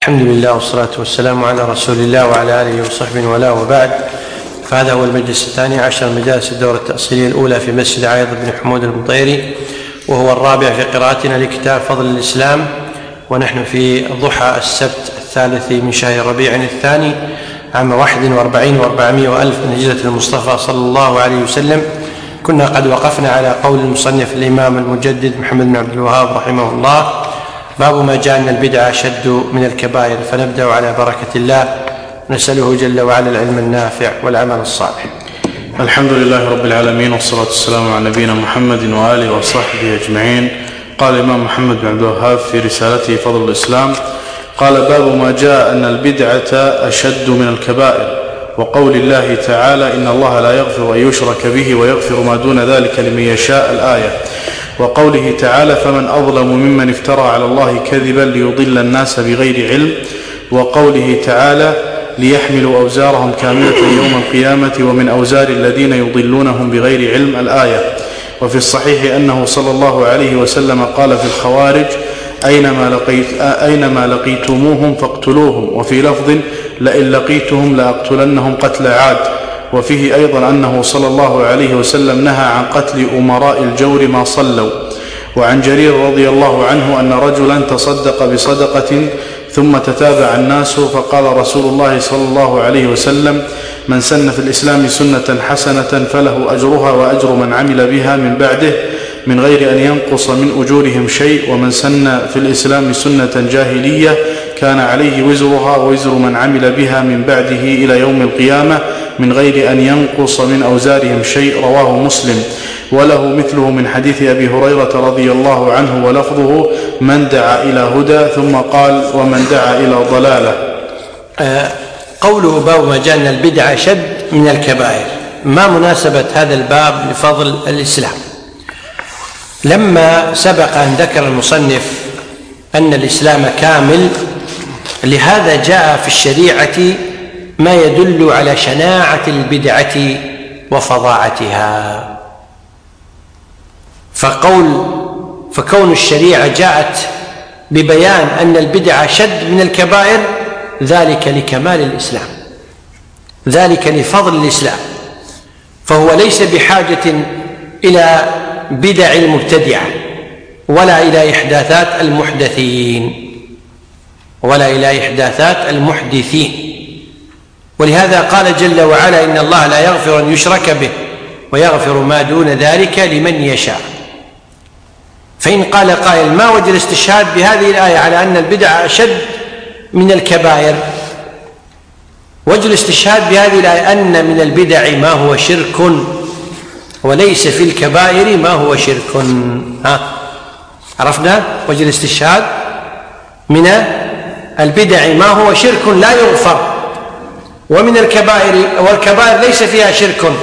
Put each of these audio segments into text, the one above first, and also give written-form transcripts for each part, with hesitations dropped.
الحمد لله والصلاة والسلام على رسول الله وعلى آله وصحبه ولا وبعد. فهذا هو المجلس 12 من مجالس الدورة التأصيلية الأولى في مسجد عايض بن حمود المطيري، وهو الرابع في قراءتنا لكتاب فضل الإسلام، ونحن في ضحى السبت 3 من شهر ربيع الثاني عام 41 و400 وألف من هجرة المصطفى صلى الله عليه وسلم. كنا قد وقفنا على قول المصنف الإمام المجدد محمد بن عبد الوهاب رحمه الله: باب ما جاء أن البدع أشد من الكبائر. فنبدأ على بركة الله، نسأله جل وعلا العلم النافع والعمل الصالح. الحمد لله رب العالمين، والصلاة والسلام على نبينا محمد وآله وصحبه أجمعين. قال الإمام محمد بن عبد الوهاب في رسالته فضل الإسلام: قال: باب ما جاء أن البدعة أشد من الكبائر، وقول الله تعالى: إن الله لا يغفر أن يشرك به ويغفر ما دون ذلك لمن يشاء، الآية. وقوله تعالى: فمن أظلم ممن افترى على الله كذبا ليضل الناس بغير علم. وقوله تعالى: ليحملوا أوزارهم كاملة يوم القيامة ومن أوزار الذين يضلونهم بغير علم، الآية. وفي الصحيح أنه صلى الله عليه وسلم قال في الخوارج: أينما لقيتموهم فاقتلوهم. وفي لفظ: لئن لقيتهم لأقتلنهم قتل عاد. وفيه أيضا أنه صلى الله عليه وسلم نهى عن قتل أمراء الجور ما صلوا. وعن جرير رضي الله عنه أن رجلا تصدق بصدقة ثم تتابع الناس، فقال رسول الله صلى الله عليه وسلم: من سن في الإسلام سنة حسنة فله أجرها وأجر من عمل بها من بعده من غير أن ينقص من أجورهم شيء، ومن سن في الإسلام سنة جاهلية كان عليه وزرها ووزر من عمل بها من بعده إلى يوم القيامة من غير أن ينقص من أوزارهم شيء. رواه مسلم. وله مثله من حديث أبي هريرة رضي الله عنه ولفظه: من دعا إلى هدى، ثم قال: ومن دعا إلى ضلالة. قوله باب ما جاء أن البدع أشد من الكبائر، ما مناسبة هذا الباب لفضل الإسلام؟ لما سبق أن ذكر المصنف أن الإسلام كامل، لهذا جاء في الشريعة ما يدل على شناعة البدعة وفظاعتها. فكون الشريعة جاءت ببيان أن البدع أشد من الكبائر، ذلك لكمال الإسلام، ذلك لفضل الإسلام. فهو ليس بحاجة إلى بدع المبتدعة ولا إلى إحداثات المحدثين ولهذا قال جل وعلا: إن الله لا يغفر أن يشرك به ويغفر ما دون ذلك لمن يشاء. فإن قال قائل: ما وجه الاستشهاد بهذه الآية على أن البدع أشد من الكبائر؟ وجه الاستشهاد بهذه الآية أن من البدع ما هو شرك وليس في الكبائر ما هو شرك. عرفنا وجه الاستشهاد؟ من البدع ما هو شرك لا يغفر، ومن والكبائر ليس فيها شرك.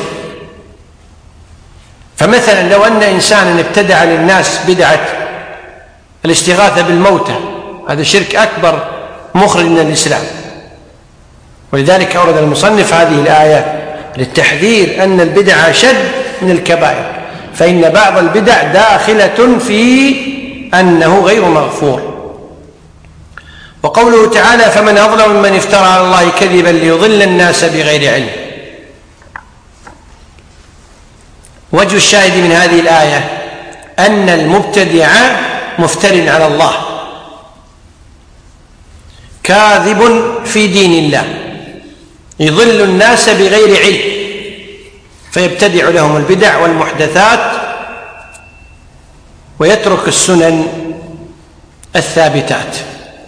فمثلا لو أن إنسانا ابتدع للناس بدعة الاستغاثة بالموتى، هذا شرك أكبر مخرج من الإسلام. ولذلك أورد المصنف هذه الآية للتحذير أن البدع أشد من الكبائر، فإن بعض البدع داخلة في أنه غير مغفور. وقوله تعالى: فمن أظلم ممن افترى على الله كذبا ليضل الناس بغير علم. وجه الشاهد من هذه الآية أن المبتدع مفتر على الله، كاذب في دين الله، يضل الناس بغير علم، فيبتدع لهم البدع والمحدثات ويترك السنن الثابتات.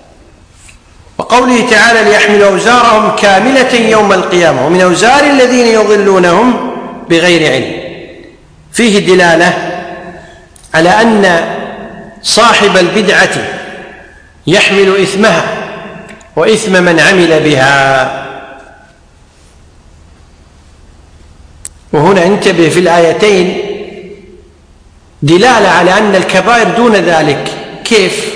وقوله تعالى: ليحملوا أوزارهم كاملة يوم القيامة ومن أوزار الذين يضلونهم بغير علم، فيه دلالة على أن صاحب البدعة يحمل إثمها وإثم من عمل بها. وهنا انتبه في الآيتين دلالة على أن الكبائر دون ذلك. كيف؟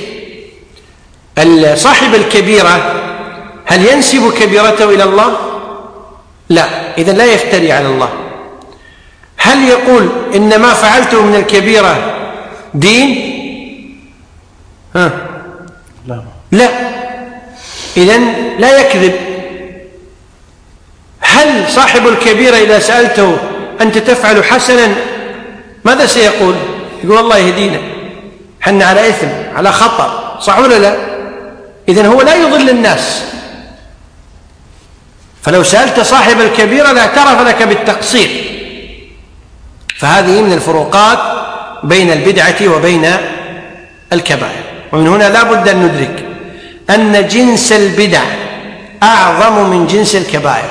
صاحب الكبيرة هل ينسب كبيرته إلى الله؟ لا، إذن لا يفتري على الله. هل يقول إن ما فعلته من الكبيرة دين؟ لا. إذن لا يكذب. هل صاحب الكبيرة إذا سألته أنت تفعل حسنا ماذا سيقول؟ يقول الله يهدينا، حنا على إثم على خطأ، صح ولا لا؟ إذن هو لا يضل الناس. فلو سألت صاحب الكبيرة لاعترف لك بالتقصير. فهذه من الفروقات بين البدعة وبين الكبائر. ومن هنا لا بد أن ندرك أن جنس البدع أعظم من جنس الكبائر،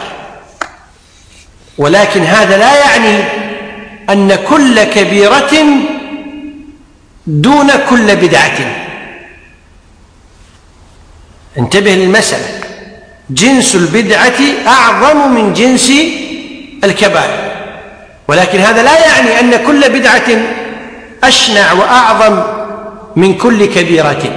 ولكن هذا لا يعني أن كل كبيرة دون كل بدعة. انتبه للمسألة، جنس البدعة أعظم من جنس الكبائر، ولكن هذا لا يعني أن كل بدعة أشنع وأعظم من كل كبيرة.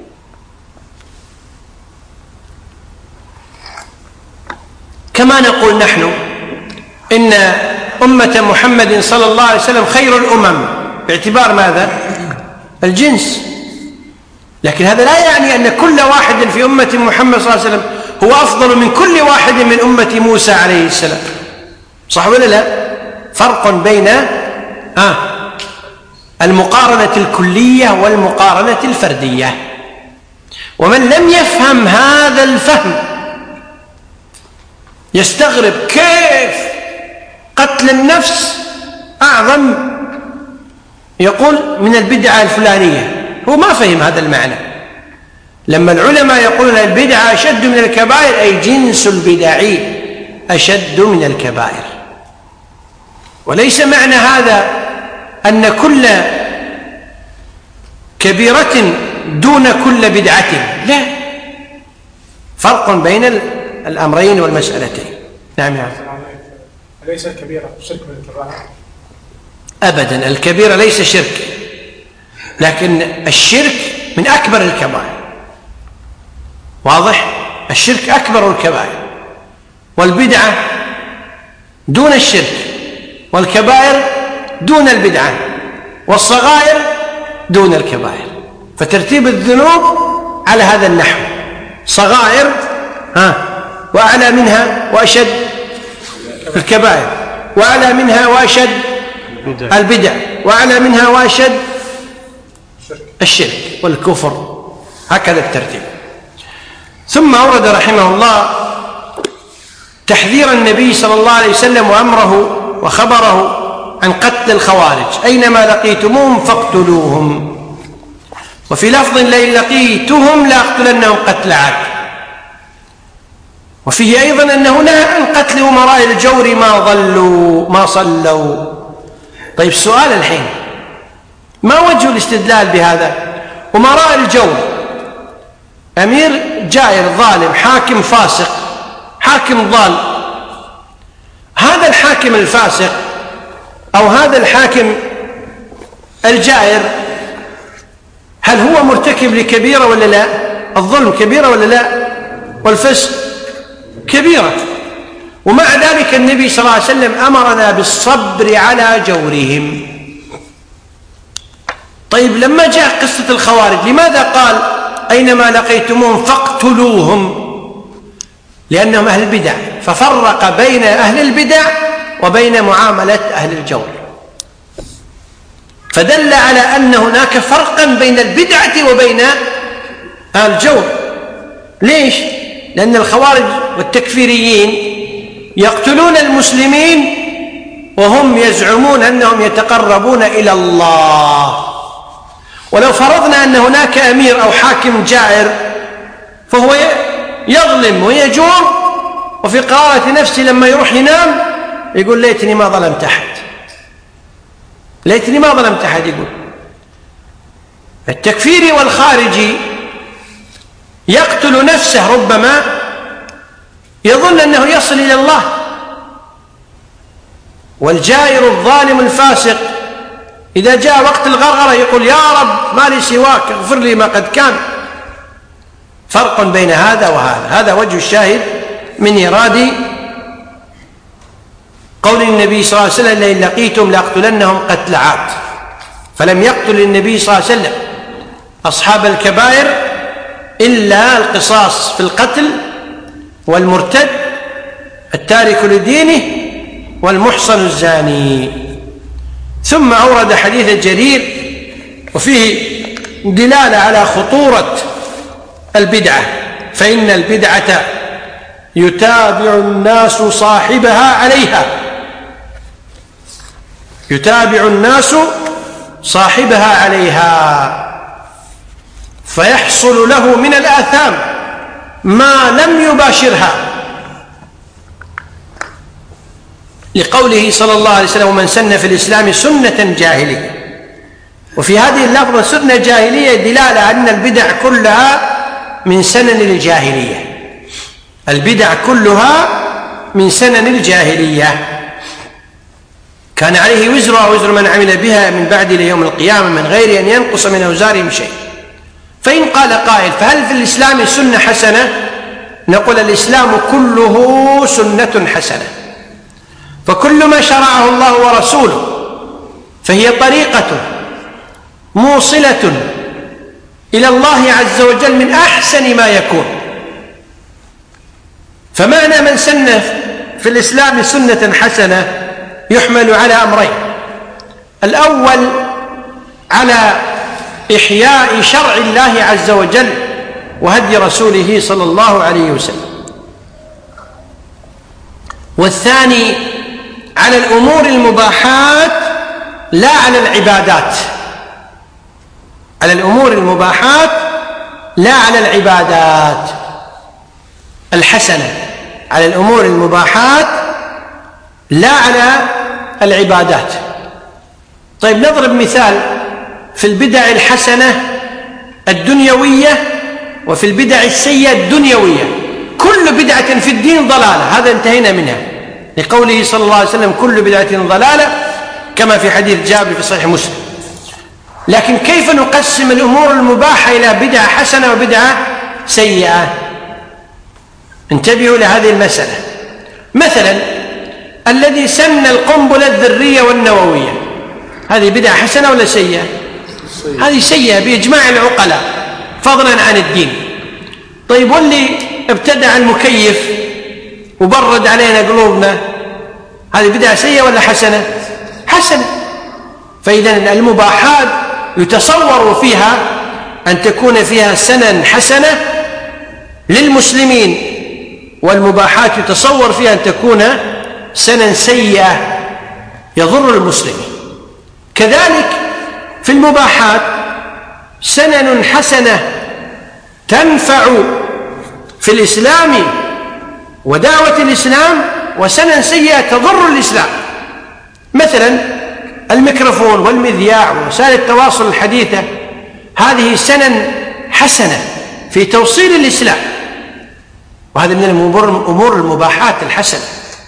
كما نقول نحن إن أمة محمد صلى الله عليه وسلم خير الأمم باعتبار ماذا؟ الجنس، لكن هذا لا يعني أن كل واحد في أمة محمد صلى الله عليه وسلم هو أفضل من كل واحد من أمة موسى عليه السلام، صح ولا لا؟ فرق بين المقارنة الكلية والمقارنة الفردية. ومن لم يفهم هذا الفهم يستغرب كيف قتل النفس أعظم، يقول من البدعة الفلانية. هو ما فهم هذا المعنى. لما العلماء يقولون البدعة أشد من الكبائر أي جنس البدع أشد من الكبائر، وليس معنى هذا أن كل كبيرة دون كل بدعة، لا، فرق بين الأمرين والمسألتين. نعم يا عم. أليس الكبيرة شرك من الكبائر؟ أبدا، الكبيرة ليس شرك، لكن الشرك من أكبر الكبائر، واضح؟ الشرك أكبر الكبائر، والبدعة دون الشرك، والكبائر دون البدعة، والصغائر دون الكبائر. فترتيب الذنوب على هذا النحو: صغائر وأعلى منها وأشد الكبائر، وأعلى منها وأشد البدع، وأعلى منها وأشد الشرك والكفر، هكذا الترتيب. ثم أورد رحمه الله تحذير النبي صلى الله عليه وسلم وأمره وخبره عن قتل الخوارج: أينما لقيتموهم فاقتلوهم. وفي لفظ: لئن لقيتهم لأقتلنهم قتل عاد. وفيه أيضا أنه نهى عن قتل أمراء الجور ما ضلوا ما صلوا. طيب السؤال الحين: ما وجه الاستدلال بهذا؟ أمراء الجور، أمير جائر ظالم، حاكم فاسق، حاكم ضال. هذا الحاكم الفاسق أو هذا الحاكم الجائر هل هو مرتكب لكبيرة ولا لا؟ الظلم كبيرة ولا لا؟ والفسق كبيرة. ومع ذلك النبي صلى الله عليه وسلم أمرنا بالصبر على جورهم. طيب لما جاء قصة الخوارج لماذا قال أينما لقيتموهم فاقتلوهم؟ لأنهم أهل البدع، ففرق بين أهل البدع وبين معاملة أهل الجور، فدل على أن هناك فرقا بين البدعة وبين الجور. ليش؟ لأن الخوارج والتكفيريين يقتلون المسلمين وهم يزعمون أنهم يتقربون إلى الله. ولو فرضنا أن هناك أمير أو حاكم جائر فهو يظلم ويجور، وفي قرارة نفسه لما يروح ينام يقول ليتني ما ظلمت أحد، ليتني ما ظلمت أحد. يقول التكفيري والخارجي يقتل نفسه، ربما يظن أنه يصل إلى الله. والجائر الظالم الفاسق إذا جاء وقت الغرغرة يقول يا رب ما لي سواك اغفر لي ما قد كان. فرق بين هذا وهذا. هذا وجه الشاهد من إيراد قول النبي صلى الله عليه وسلم: لئن لقيتم لأقتلنهم قتل عاد. فلم يقتل النبي صلى الله عليه وسلم أصحاب الكبائر إلا القصاص في القتل والمرتد التارك لدينه والمحصن الزاني. ثم أورد حديث جرير وفيه دلالة على خطورة البدعة، فإن البدعة يتابع الناس صاحبها عليها، يتابع الناس صاحبها عليها فيحصل له من الآثام ما لم يباشرها، لقوله صلى الله عليه وسلم: ومن سن في الإسلام سنة جاهلية. وفي هذه اللفظة سنة جاهلية دلالة على أن البدع كلها من سنن الجاهلية، البدع كلها من سنن الجاهلية، كان عليه وزرها وزر من عمل بها من بعد إلى يوم القيامة من غير أن ينقص من أوزارهم شيء. فإن قال قائل: فهل في الإسلام سنة حسنة؟ نقول: الإسلام كله سنة حسنة، فكل ما شرعه الله ورسوله فهي طريقة موصلة إلى الله عز وجل من أحسن ما يكون. فمعنى من سن في الإسلام سنة حسنة يحمل على أمرين: الأول على إحياء شرع الله عز وجل وهدي رسوله صلى الله عليه وسلم، والثاني على الأمور المباحات لا على العبادات، على الأمور المباحات لا على العبادات الحسنة، على الأمور المباحات لا على العبادات. طيب نضرب مثال في البدع الحسنة الدنيوية وفي البدع السيئة الدنيوية. كل بدعة في الدين ضلالة، هذا انتهينا منها لقوله صلى الله عليه وسلم: كل بدعة ضلالة، كما في حديث جابر في صحيح مسلم. لكن كيف نقسم الأمور المباحة إلى بدعة حسنة وبدعة سيئة؟ انتبهوا لهذه المسألة. مثلا الذي سن القنبلة الذرية والنووية، هذه بدعة حسنة ولا سيئة؟ هذه سيئة بإجماع العقلاء فضلا عن الدين. طيب واللي ابتدع المكيف وبرد علينا قلوبنا، هذه بدعة سيئة ولا حسنة؟ حسنة. فإذا المباحات يتصور فيها أن تكون فيها سنن حسنة للمسلمين، والمباحات يتصور فيها أن تكون سنن سيئة يضر المسلمين. كذلك في المباحات سنن حسنة تنفع في الإسلام ودعوة الإسلام، وسنن سيئة تضر الإسلام. مثلا الميكروفون والمذياع ووسائل التواصل الحديثة، هذه سنن حسنة في توصيل الإسلام، وهذا من الأمور المباحات الحسنة.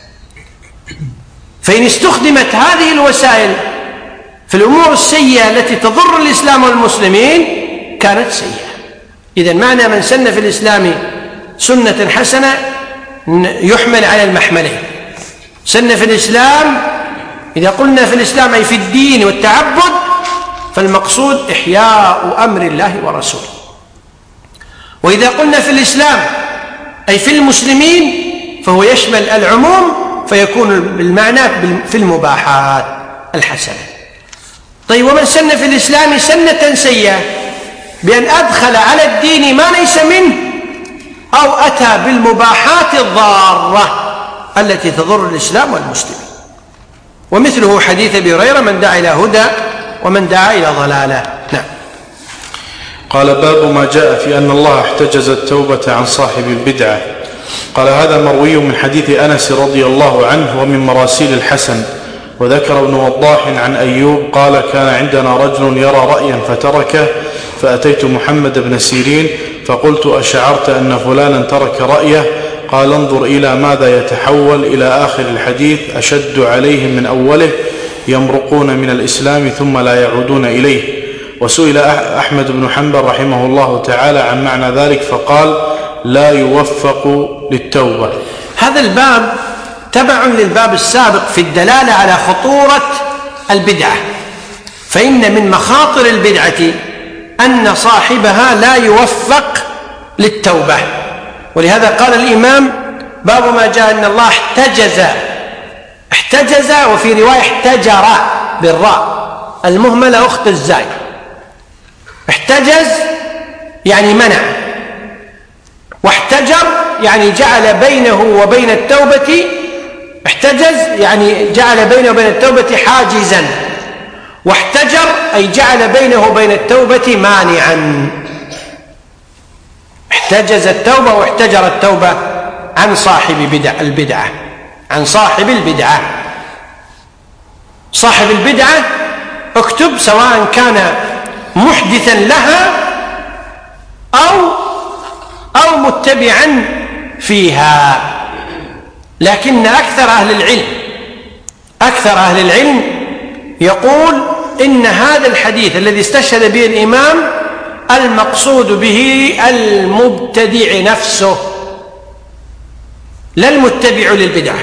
فإن استخدمت هذه الوسائل في الأمور السيئة التي تضر الإسلام والمسلمين كانت سيئة. إذن معنى من سن في الإسلام سنة حسنة يحمل على المحملين: سن في الإسلام، إذا قلنا في الإسلام أي في الدين والتعبد، فالمقصود إحياء أمر الله ورسوله. وإذا قلنا في الإسلام أي في المسلمين فهو يشمل العموم، فيكون بالمعنى في المباحات الحسنة. طيب ومن سن في الإسلام سنة سيئة بأن أدخل على الدين ما ليس منه أو أتى بالمباحات الضارة التي تضر الإسلام والمسلمين. ومثله حديث أبي هريرة: من دعا إلى هدى ومن دعا إلى ضلالة. نعم. قال: باب ما جاء في أن الله احتجز التوبة عن صاحب البدعة. قال: هذا مروي من حديث أنس رضي الله عنه ومن مراسيل الحسن. وذكر ابن وضاح عن أيوب قال: كان عندنا رجل يرى رأيا فتركه، فأتيت محمد بن سيرين فقلت: أشعرت أن فلانا ترك رأيه؟ قال: انظر إلى ماذا يتحول إلى آخر الحديث: أشد عليهم من أوله، يمرقون من الإسلام ثم لا يعودون إليه. وسئل أحمد بن حنبل رحمه الله تعالى عن معنى ذلك فقال: لا يوفق للتوبة. هذا الباب تبع للباب السابق في الدلالة على خطورة البدعة، فإن من مخاطر البدعة أن صاحبها لا يوفق للتوبة. ولهذا قال الإمام: باب ما جاء أن الله احتجز، وفي رواية احتجر بالراء المهملة أخت الزاي. احتجز يعني منع، واحتجر يعني جعل بينه وبين التوبة، احتجز يعني جعل بينه وبين التوبة حاجزا، واحتجر أي جعل بينه وبين التوبة مانعا. احتجز التوبة واحتجر التوبة عن صاحب البدعة، عن صاحب البدعة. صاحب البدعة اكتب سواء كان محدثا لها أو متبعا فيها. لكن أكثر أهل العلم يقول إن هذا الحديث الذي استشهد به الإمام المقصود به المبتدع نفسه، لا المتبع للبدعة.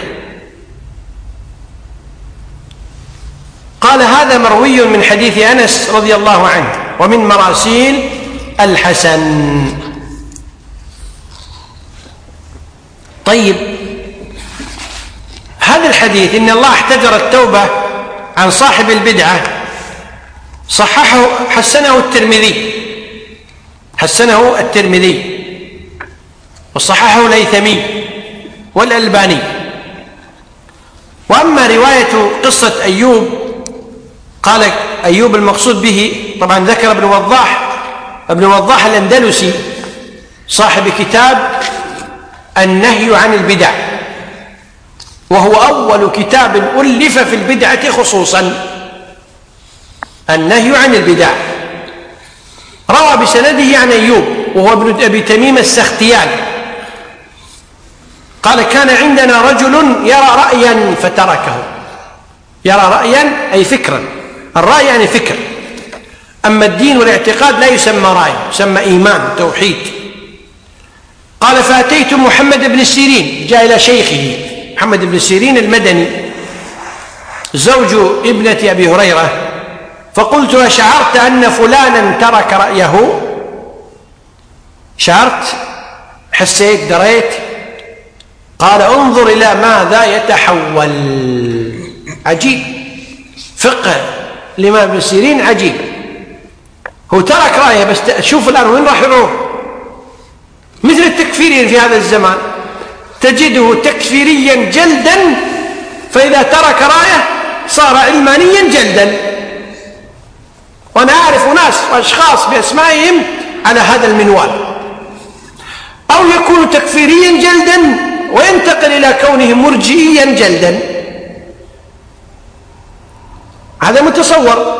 قال: هذا مروي من حديث أنس رضي الله عنه ومن مراسيل الحسن. طيب، هذا الحديث إن الله احتجر التوبة عن صاحب البدعة حسنه الترمذي وصححه الهيثمي والألباني. وأما رواية قصة أيوب، قال أيوب المقصود به طبعا ذكر ابن وضاح الأندلسي صاحب كتاب النهي عن البدع، وهو أول كتاب ألف في البدعة خصوصا، النهي عن البدع. روى بسنده عن أيوب وهو ابن أبي تميم السختياني قال: كان عندنا رجل يرى رأيا فتركه. يرى رأيا أي فكرا، الرأي يعني فكر، أما الدين والاعتقاد لا يسمى رأي، يسمى إيمان توحيد. قال: فأتيت محمد بن سيرين، جاء إلى شيخه محمد بن سيرين المدني زوج ابنة أبي هريرة، فقلت: أشعرت أن فلانا ترك رأيه؟ شعرت، حسيت، دريت؟ قال: انظر إلى ماذا يتحول. عجيب، فقه الإمام ابن سيرين عجيب. هو ترك رأيه، بس شوف الآن وين راح يروح. مثل التكفيريين في هذا الزمان، تجده تكفيريا جلدا، فإذا ترك رأيه صار علمانيا جلدا. وأنا أعرف ناس وأشخاص بأسمائهم على هذا المنوال. أو يكون تكفيريا جلدا وينتقل إلى كونه مرجئيا جلدا، هذا متصور.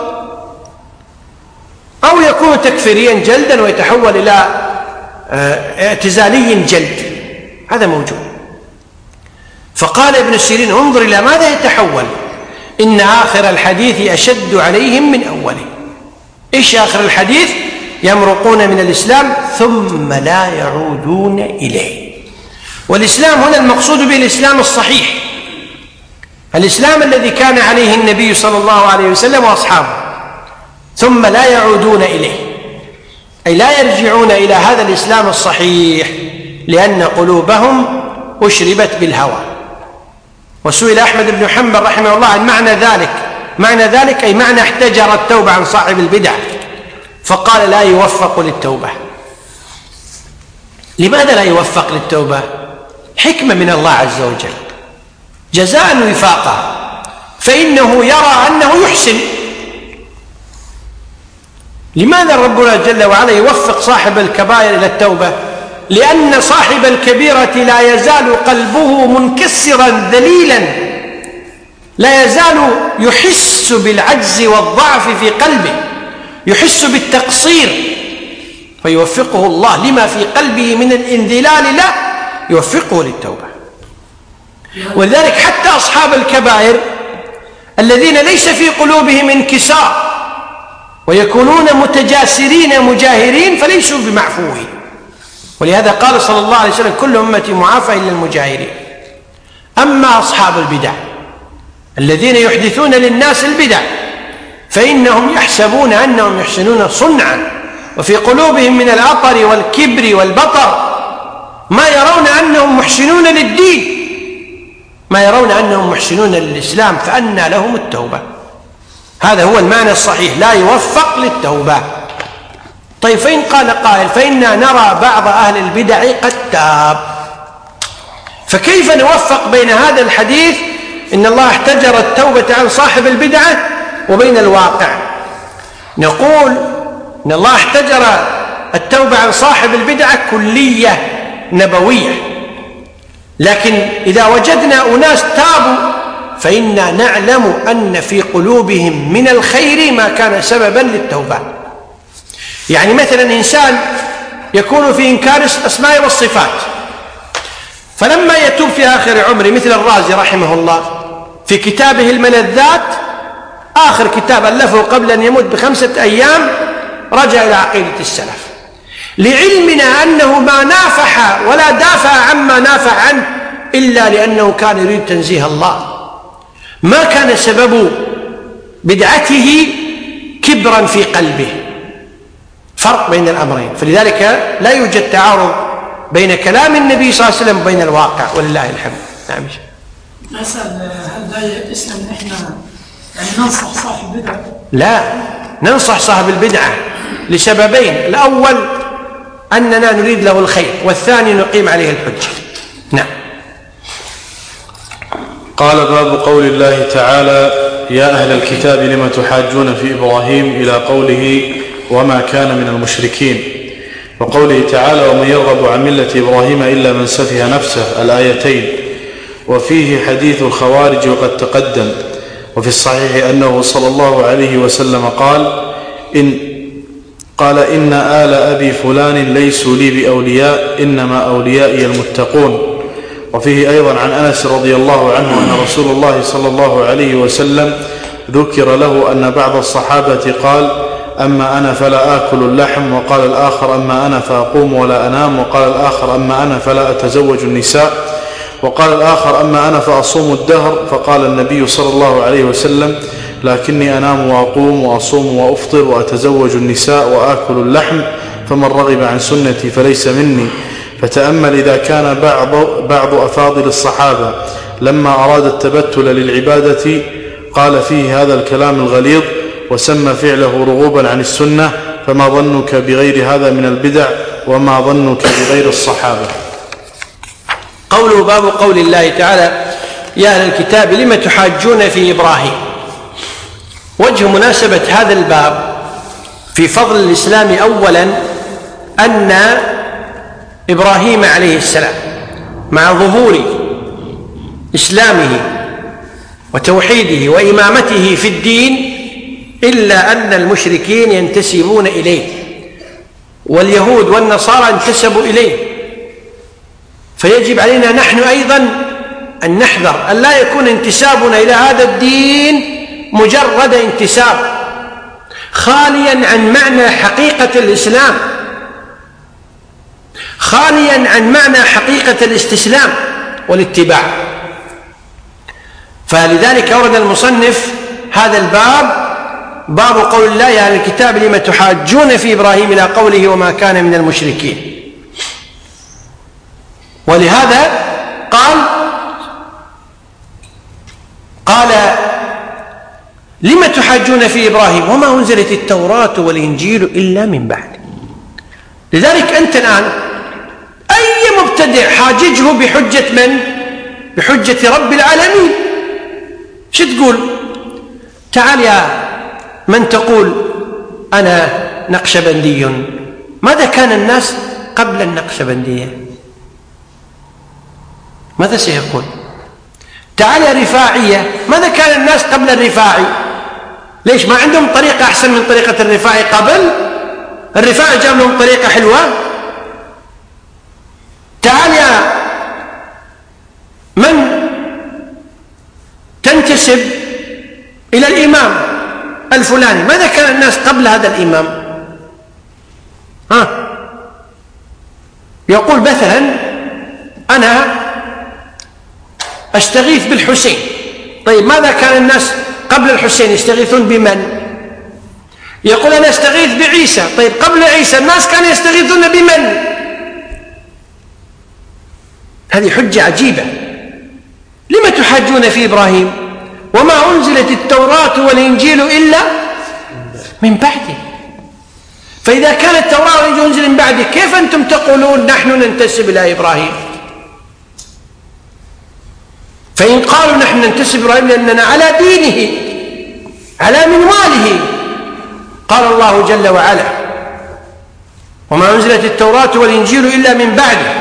أو يكون تكفيريا جلدا ويتحول إلى اعتزالي جلد، هذا موجود. فقال ابن سيرين: انظر إلى ماذا يتحول، إن آخر الحديث أشد عليهم من أوله. إيش آخر الحديث؟ يمرقون من الإسلام ثم لا يعودون إليه. والإسلام هنا المقصود به الإسلام الصحيح، الإسلام الذي كان عليه النبي صلى الله عليه وسلم وأصحابه، ثم لا يعودون إليه، أي لا يرجعون إلى هذا الإسلام الصحيح، لأن قلوبهم أشربت بالهوى. وسئل أحمد بن حنبل رحمه الله عن معنى ذلك أي معنى احتجر التوبة عن صاحب البدع، فقال: لا يوفق للتوبة. لماذا لا يوفق للتوبة؟ حكمة من الله عز وجل، جزاء وفاقا، فإنه يرى أنه يحسن. لماذا ربنا جل وعلا يوفق صاحب الكبائر إلى التوبة؟ لأن صاحب الكبيرة لا يزال قلبه منكسرا ذليلا، لا يزال يحس بالعجز والضعف في قلبه، يحس بالتقصير، فيوفقه الله لما في قلبه من الانذلال له، يوفقه للتوبة. ولذلك حتى أصحاب الكبائر الذين ليس في قلوبهم انكسار ويكونون متجاسرين مجاهرين فليسوا بمعفوين. ولهذا قال صلى الله عليه وسلم: كل أمتي معافى إلا المجاهرين. أما أصحاب البدع الذين يحدثون للناس البدع فإنهم يحسبون أنهم يحسنون صنعا وفي قلوبهم من العطر والكبر والبطر ما يرون أنهم محسنون للدين، ما يرون أنهم محسنون للإسلام، فأنى لهم التوبة. هذا هو المعنى الصحيح، لا يوفق للتوبة. طيب فإن قال قائل فإنا نرى بعض أهل البدع قد تاب، فكيف نوفق بين هذا الحديث إن الله احتجر التوبة عن صاحب البدعة وبين الواقع؟ نقول إن الله احتجر التوبة عن صاحب البدعة كلية نبوية، لكن إذا وجدنا أناس تابوا فإنا نعلم أن في قلوبهم من الخير ما كان سببا للتوبة. يعني مثلا إنسان يكون في إنكار الأسماء والصفات، فلما يتوب في آخر عمره مثل الرازي رحمه الله في كتابه الملذات، آخر كتاب ألفه قبل أن يموت ب5 أيام، رجع إلى عقيدة السلف، لعلمنا أنه ما نافح ولا دافع عما نافع عنه إلا لأنه كان يريد تنزيه الله، ما كان سبب بدعته كبرا في قلبه. فرق بين الأمرين، فلذلك لا يوجد تعارض بين كلام النبي صلى الله عليه وسلم وبين الواقع، ولله الحمد. نعم. أسأل هل لا يئسنا أن إحنا يعني ننصح صاحب البدعة؟ لا، ننصح صاحب البدعة لسببين: الأول أننا نريد له الخير، والثاني نقيم عليه الحجة. نعم. قال: باب قول الله تعالى: يا أهل الكتاب لم تحاجون في إبراهيم، إلى قوله: وما كان من المشركين، وقوله تعالى: ومن يرغب عن ملة إبراهيم إلا من سفه نفسه، الآيتين. وفيه حديث الخوارج وقد تقدم. وفي الصحيح أنه صلى الله عليه وسلم قال إن آل أبي فلان ليسوا لي بأولياء، إنما أوليائي المتقون. وفيه أيضا عن أنس رضي الله عنه أن رسول الله صلى الله عليه وسلم ذكر له أن بعض الصحابة قال: أما أنا فلا آكل اللحم، وقال الآخر: أما أنا فأقوم ولا أنام، وقال الآخر: أما أنا فلا أتزوج النساء، وقال الآخر: أما أنا فأصوم الدهر. فقال النبي صلى الله عليه وسلم: لكني أنام وأقوم وأصوم وأفطر وأتزوج النساء وآكل اللحم، فمن رغب عن سنتي فليس مني. فتأمل إذا كان بعض أفاضل الصحابة لما أراد التبتل للعبادة قال فيه هذا الكلام الغليظ، وسمى فعله رغوبا عن السنة، فما ظنك بغير هذا من البدع، وما ظنك بغير الصحابة؟ قوله: باب قول الله تعالى: يا أهل الكتاب لم تحاجون في إبراهيم. وجه مناسبة هذا الباب في فضل الإسلام أولا أن إبراهيم عليه السلام مع ظهور إسلامه وتوحيده وإمامته في الدين، إلا أن المشركين ينتسبون إليه، واليهود والنصارى انتسبوا إليه، فيجب علينا نحن أيضا أن نحذر أن لا يكون انتسابنا إلى هذا الدين مجرد انتساب خاليا عن معنى حقيقة الإسلام، خاليا عن معنى حقيقة الاستسلام والاتباع. فلذلك أورد المصنف هذا الباب: باب قول الله: يا أهل الكتاب لم تحاجون في إبراهيم، إلى قوله: وما كان من المشركين. ولهذا قال لم تحاجون في إبراهيم وما أنزلت التوراة والإنجيل إلا من بعد. لذلك أنت الآن أي مبتدع حاججه بحجة من؟ بحجة رب العالمين. شو تقول؟ تعال يا من تقول أنا نقشبندي، ماذا كان الناس قبل النقشبندية؟ ماذا سيقول؟ تعال يا رفاعية، ماذا كان الناس قبل الرفاعي؟ ليش ما عندهم طريقة أحسن من طريقة الرفاعي قبل؟ الرفاعي جاب لهم طريقة حلوة. تعال يا من تنتسب إلى الإمام الفلاني، ماذا كان الناس قبل هذا الإمام؟ يقول مثلا أنا أستغيث بالحسين. طيب ماذا كان الناس قبل الحسين يستغيثون بمن؟ يقول أنا أستغيث بعيسى. طيب قبل عيسى الناس كانوا يستغيثون بمن؟ هذه حجة عجيبة. لم تحاجون في إبراهيم وما أنزلت التوراة والإنجيل إلا من بعده؟ فإذا كانت التوراة والإنجيل أنزل من بعده، كيف أنتم تقولون نحن ننتسب إلى إبراهيم؟ فإن قالوا نحن ننتسب إبراهيم لأننا على دينه على منواله، قال الله جل وعلا وما أنزلت التوراة والإنجيل إلا من بعده،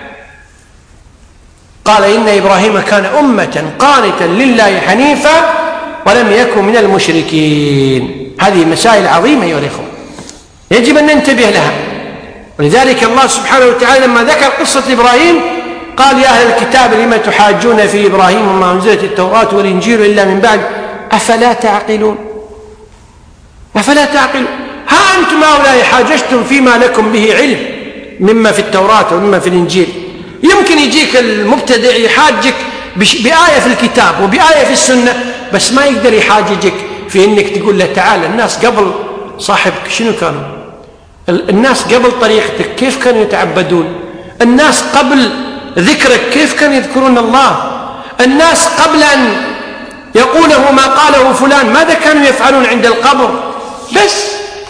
قال إن إبراهيم كان أمة قانتا لله حنيفا ولم يكن من المشركين. هذه مسائل عظيمة أيها الإخوة يجب أن ننتبه لها. ولذلك الله سبحانه وتعالى لما ذكر قصة إبراهيم قال يا أهل الكتاب لما تحاجون في إبراهيم وما أنزلت التوراة والإنجيل إلا من بعد أفلا تعقلون؟ أفلا تعقلون؟ ها أنتم هؤلاء حاججتم فيما لكم به علم مما في التوراة ومما في الإنجيل. يمكن يجيك المبتدع يحاجك بآية في الكتاب وبآية في السنة، بس ما يقدر يحاججك في إنك تقول له تعال الناس قبل صاحبك شنو كانوا؟ الناس قبل طريقتك كيف كانوا يتعبدون؟ الناس قبل ذكرك كيف كانوا يذكرون الله؟ الناس قبل أن يقوله ما قاله فلان ماذا كانوا يفعلون عند القبر؟ بس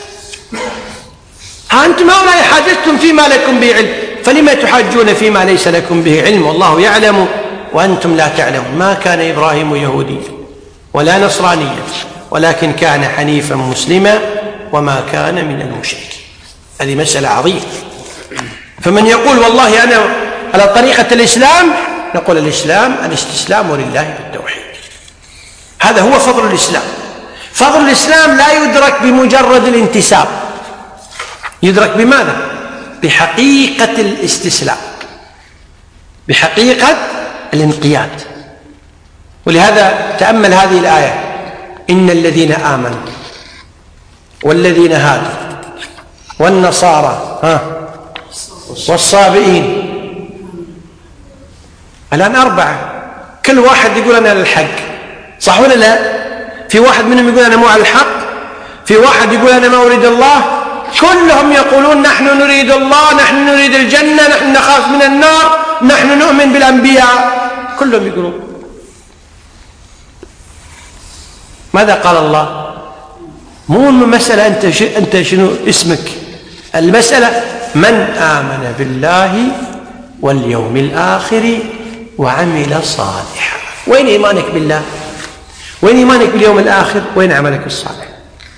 ها أنتم هؤلاء حاججتم فيما لكم به علم، فلما تحاجون فيما ليس لكم به علم والله يعلم وأنتم لا تعلمون. ما كان إبراهيم يهوديا ولا نصرانيا ولكن كان حنيفا مسلما وما كان من المشركين. هذه مسألة عظيمة. فمن يقول والله أنا على طريقة الإسلام، نقول الإسلام الاستسلام لله بالتوحيد، هذا هو فضل الإسلام. فضل الإسلام لا يدرك بمجرد الانتساب، يدرك بماذا؟ بحقيقة الاستسلام، بحقيقة الانقياد. ولهذا تأمل هذه الآية إن الذين آمنوا والذين هادوا والنصارى والصابئين، الآن 4 كل واحد يقول أنا للحق، صح ولا لا؟ في واحد منهم يقول أنا مو على الحق، في واحد يقول أنا ما أريد الله، كلهم يقولون نحن نريد الله، نحن نريد الجنة، نحن نخاف من النار، نحن نؤمن بالأنبياء، كلهم يقولون. ماذا قال الله؟ مو المسألة أنت شنو اسمك، المسألة من آمن بالله واليوم الآخر وعمل صالحا. وين إيمانك بالله؟ وين إيمانك باليوم الآخر؟ وين عملك الصالح؟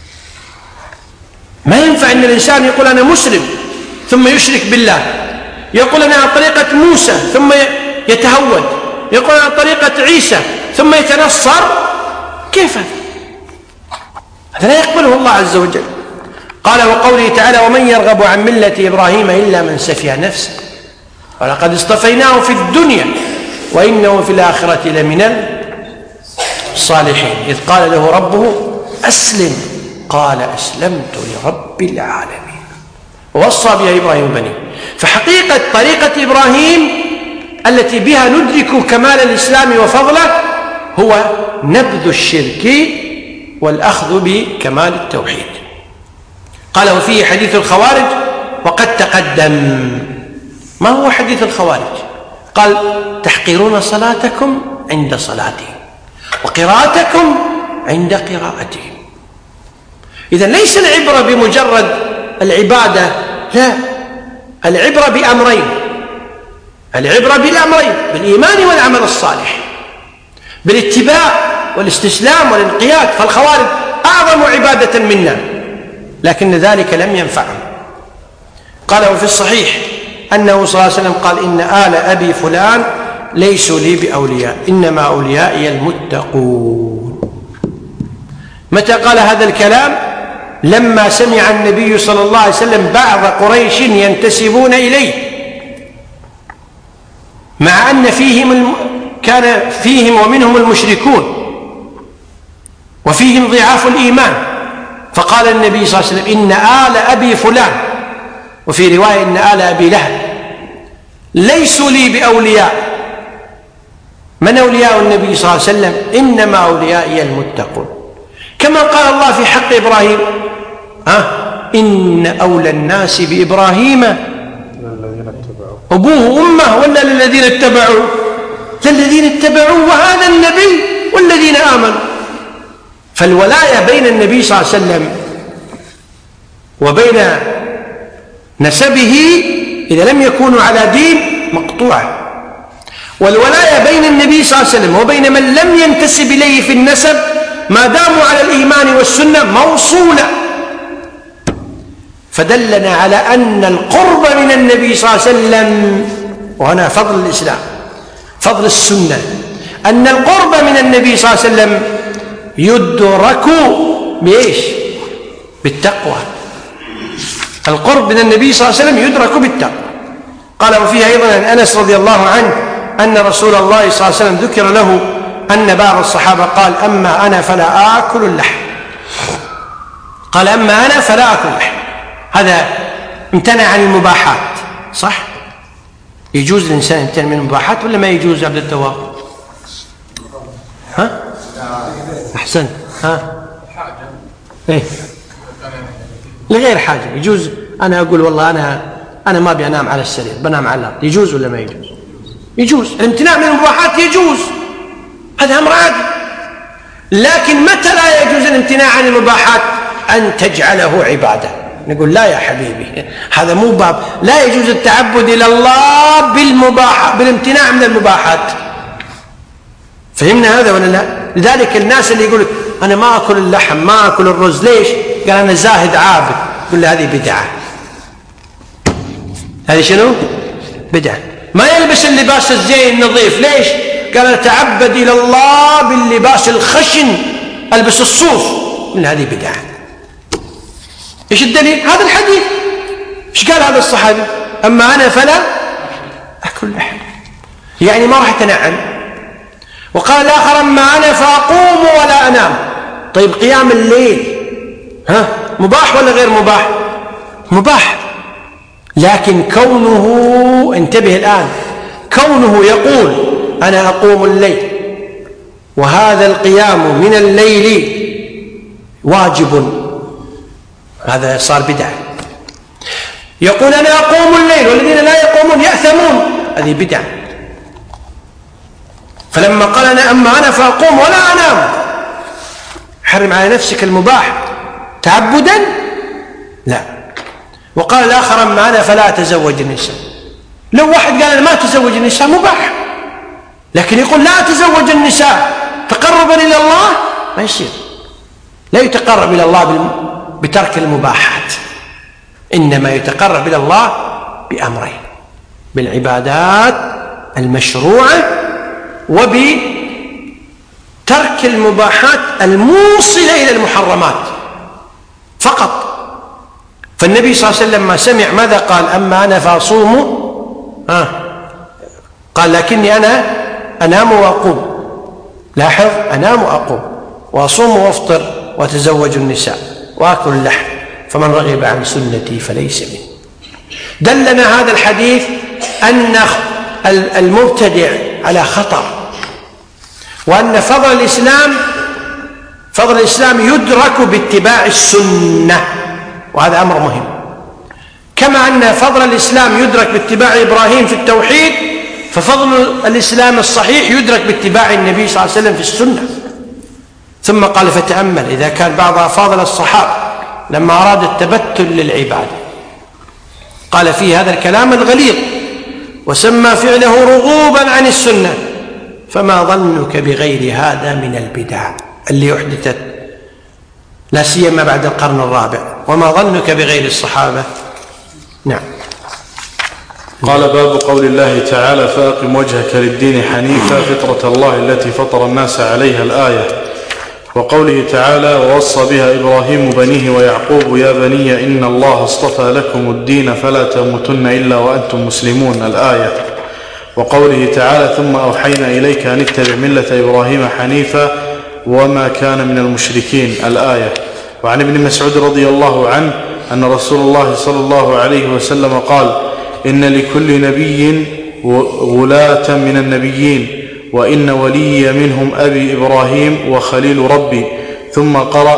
ما ينفع أن الإنسان يقول أنا مسلم ثم يشرك بالله، يقول أنا على طريقة موسى ثم يتهود، يقول أنا على طريقة عيسى ثم يتنصر. كيف هذا لا يقبله الله عز وجل. قال وقوله تعالى ومن يرغب عن ملة إبراهيم إلا من سفه نفسه ولقد اصطفيناه في الدنيا وإنه في الآخرة لمن الصالحين إذ قال له ربه أسلم قال أسلمت لرب العالمين ووصى بها إبراهيم بنيه. فحقيقة طريقة إبراهيم التي بها ندرك كمال الإسلام وفضله هو نبذ الشرك والأخذ بكمال التوحيد. قال وفيه حديث الخوارج وقد تقدم. ما هو حديث الخوارج؟ قال تحقرون صلاتكم عند صلاتهم وقراءتكم عند قراءتهم. إذن ليس العبرة بمجرد العبادة، لا، العبرة بأمرين، العبرة بالأمرين، بالإيمان والعمل الصالح، بالاتباع والاستسلام والانقياد. فالخوارج أعظم عبادة منا لكن ذلك لم ينفعهم. قال وفي الصحيح أنه صلى الله عليه وسلم قال إن آل أبي فلان ليسوا لي بأولياء إنما أوليائي المتقون. متى قال هذا الكلام؟ لما سمع النبي صلى الله عليه وسلم بعض قريش ينتسبون إليه مع أن كان فيهم ومنهم المشركون وفيهم ضعاف الإيمان، فقال النبي صلى الله عليه وسلم إن آل أبي فلان، وفي رواية إن آل أبي لهب ليسوا لي بأولياء. من أولياء النبي صلى الله عليه وسلم؟ إنما أوليائي المتقون. كما قال الله في حق إبراهيم إن أولى الناس بإبراهيم أبوه وأمه ولا للذين اتبعوا؟ للذين اتبعوا وهذا النبي والذين آمنوا. فالولاية بين النبي صلى الله عليه وسلم وبين نسبه إذا لم يكونوا على دين مقطوعة، والولاية بين النبي صلى الله عليه وسلم وبين من لم ينتسب إليه في النسب ما داموا على الإيمان والسنة موصولة. فدلنا على أن القرب من النبي صلى الله عليه وسلم، وهنا فضل الإسلام فضل السنة، أن القرب من النبي صلى الله عليه وسلم يدرك بإيش؟ بالتقوى. القرب من النبي صلى الله عليه وسلم يدرك بالتقوى. قال وفيها أيضا عن أنس رضي الله عنه أن رسول الله صلى الله عليه وسلم ذكر له أن بعض الصحابة قال أما أنا فلا آكل اللحم. قال أما أنا فلا آكل اللحم، هذا امتنع عن المباحات. صح؟ يجوز الإنسان يمتنع من المباحات ولا ما يجوز عبد الدواب؟ ها؟ أحسنت. ها؟ إيه؟ لغير حاجة يجوز. أنا أقول والله أنا ما بنام على السرير، بنام على الأرض، يجوز ولا ما يجوز؟ يجوز. الامتناع من المباحات يجوز، هذا أمر عادي. لكن متى لا يجوز الامتناع عن المباحات؟ أن تجعله عبادة. نقول لا يا حبيبي، هذا مو باب. لا يجوز التعبد إلى الله بالامتناع من المباحات. فهمنا هذا ولا لا؟ لذلك الناس اللي يقول أنا ما أكل اللحم ما أكل الرز، ليش؟ قال أنا زاهد عابد. قل له هذه بدعة. هذه شنو؟ بدعة. ما يلبس اللباس الزين النظيف، ليش؟ قال أنا أتعبد إلى الله باللباس الخشن، ألبس الصوف. قل هذه بدعة. إيش الدليل؟ هذا الحديث. إيش قال هذا الصحابي؟ أما أنا فلا أكل لحم، يعني ما راح أتنعم. وقال الآخر أما أنا فأقوم ولا أنام. طيب قيام الليل مباح ولا غير مباح؟ مباح. لكن كونه، انتبه الآن، كونه يقول أنا أقوم الليل وهذا القيام من الليل واجب، هذا صار بدعة. يقول أنا أقوم الليل والذين لا يقومون يأثمون، هذه بدعة. فلما قال أما أنا فأقوم ولا أنام، حرم على نفسك المباح تعبدا؟ لا. وقال الآخر أما أنا فلا أتزوج النساء. لو واحد قال أنا ما أتزوج النساء مباح، لكن يقول لا أتزوج النساء تقربا إلى الله، ما يصير. لا يتقرب إلى الله بترك المباحات، إنما يتقرب إلى الله بأمرين: بالعبادات المشروعة وبترك المباحات الموصلة إلى المحرمات فقط. فالنبي صلى الله عليه وسلم ما سمع ماذا قال؟ أما أنا فأصوم، قال لكني أنا أنام وأقوم. لاحظ، أنام وأقوم وأصوم وأفطر وأتزوج النساء وأكل اللحم، فمن رغب عن سنتي فليس مني. دلنا هذا الحديث أن المبتدع على خطر، وأن فضل الإسلام يدرك باتباع السنة، وهذا أمر مهم. كما أن فضل الإسلام يدرك باتباع إبراهيم في التوحيد، ففضل الإسلام الصحيح يدرك باتباع النبي صلى الله عليه وسلم في السنة. ثم قال فتأمل إذا كان بعض أفاضل الصحابة لما أراد التبتل للعبادة قال فيه هذا الكلام الغليظ وسمى فعله رغوبا عن السنة، فما ظنك بغير هذا من البدع اللي أحدثت لا سيما بعد القرن الرابع؟ وما ظنك بغير الصحابة؟ نعم. قال باب قول الله تعالى فأقم وجهك للدين حنيفا فطرة الله التي فطر الناس عليها الآية، وقوله تعالى ووصى بها إبراهيم بنيه ويعقوب يا بني إن الله اصطفى لكم الدين فلا تموتن إلا وأنتم مسلمون الآية، وقوله تعالى ثم أوحينا إليك أن اتبع ملة إبراهيم حنيفا وما كان من المشركين الآية. وعن ابن مسعود رضي الله عنه أن رسول الله صلى الله عليه وسلم قال إن لكل نبي ولاة من النبيين وإن ولي منهم أبي إبراهيم وخليل ربي، ثم قرأ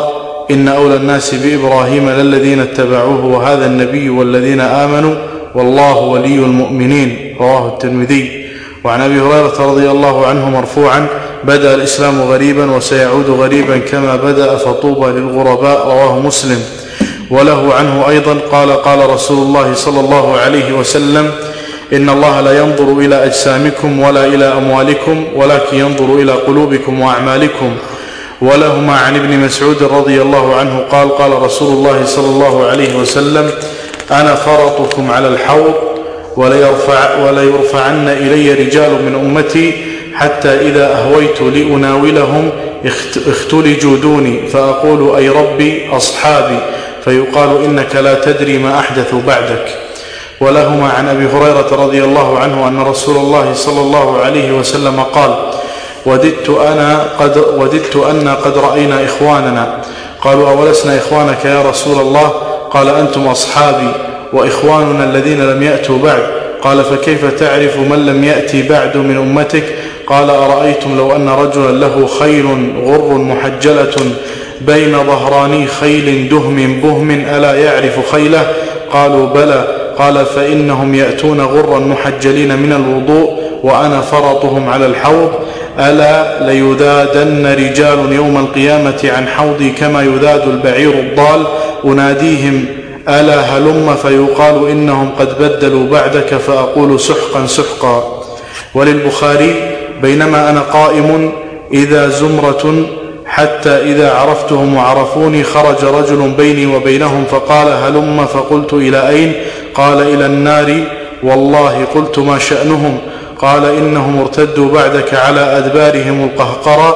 إن أولى الناس بإبراهيم للذين اتبعوه وهذا النبي والذين آمنوا والله ولي المؤمنين. رواه الترمذي. وعن أبي هريرة رضي الله عنه مرفوعا: بدأ الإسلام غريبا وسيعود غريبا كما بدأ فطوبى للغرباء. رواه مسلم. وله عنه أيضا قال رسول الله صلى الله عليه وسلم: إن الله لا ينظر إلى أجسامكم ولا إلى أموالكم ولكن ينظر إلى قلوبكم وأعمالكم. ولهما عن ابن مسعود رضي الله عنه قال رسول الله صلى الله عليه وسلم: أنا فرطكم على الحوض وليرفعن إلي رجال من أمتي حتى إذا أهويت لأناولهم اختلجوا دوني فأقول: أي ربي أصحابي، فيقال: إنك لا تدري ما أحدث بعدك. ولهما عن أبي هريرة رضي الله عنه أن رسول الله صلى الله عليه وسلم قال: وددت أن قد رأينا إخواننا. قالوا: أولسنا إخوانك يا رسول الله؟ قال: أنتم أصحابي وإخواننا الذين لم يأتوا بعد. قال: فكيف تعرف من لم يأتي بعد من أمتك؟ قال: أرأيتم لو أن رجلا له خيل غر محجلة بين ظهراني خيل دهم بهم ألا يعرف خيله؟ قالوا: بلى. قال: فإنهم يأتون غرا محجلين من الوضوء وأنا فرطهم على الحوض. ألا ليذادن رجال يوم القيامة عن حوضي كما يذاد البعير الضال. أناديهم: ألا هلم، فيقال: إنهم قد بدلوا بعدك، فأقول: سحقا سحقا. وللبخاري: بينما أنا قائم إذا زمرة حتى إذا عرفتهم وعرفوني خرج رجل بيني وبينهم فقال: هلم. فقلت: إلى أين؟ قال: إلى النار. والله. قلت: ما شأنهم؟ قال: إنهم ارتدوا بعدك على أدبارهم القهقرة.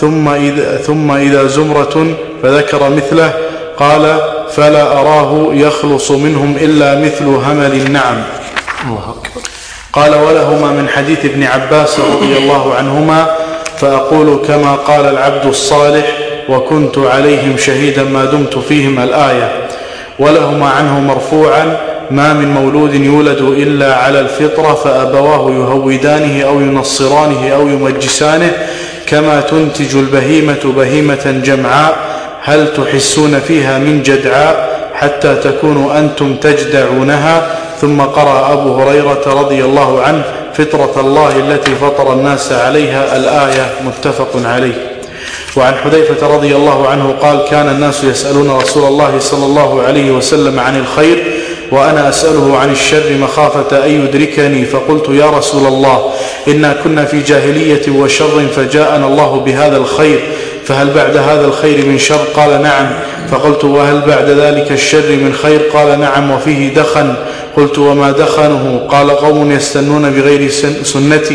ثم إذا زمرة، فذكر مثله. قال: فلا أراه يخلص منهم إلا مثل همل النعم. الله أكبر. قال: ولهما من حديث ابن عباس رضي الله عنهما: فأقول كما قال العبد الصالح وكنت عليهم شهيدا ما دمت فيهم. الآية. ولهما عنه مرفوعا: ما من مولود يولد إلا على الفطرة فأبواه يهودانه أو ينصرانه أو يمجسانه كما تنتج البهيمة بهيمة جمعاء هل تحسون فيها من جدعاء حتى تكونوا أنتم تجدعونها. ثم قرأ أبو هريرة رضي الله عنه: فطرة الله التي فطر الناس عليها. الآية. متفق عليه. وعن حذيفة رضي الله عنه قال: كان الناس يسألون رسول الله صلى الله عليه وسلم عن الخير وأنا أسأله عن الشر مخافة أن يدركني. فقلت: يا رسول الله، إنا كنا في جاهلية وشر فجاءنا الله بهذا الخير، فهل بعد هذا الخير من شر؟ قال: نعم. فقلت: وهل بعد ذلك الشر من خير؟ قال: نعم، وفيه دخن. قلت: وما دخنه؟ قال: قوم يستنون بغير سنتي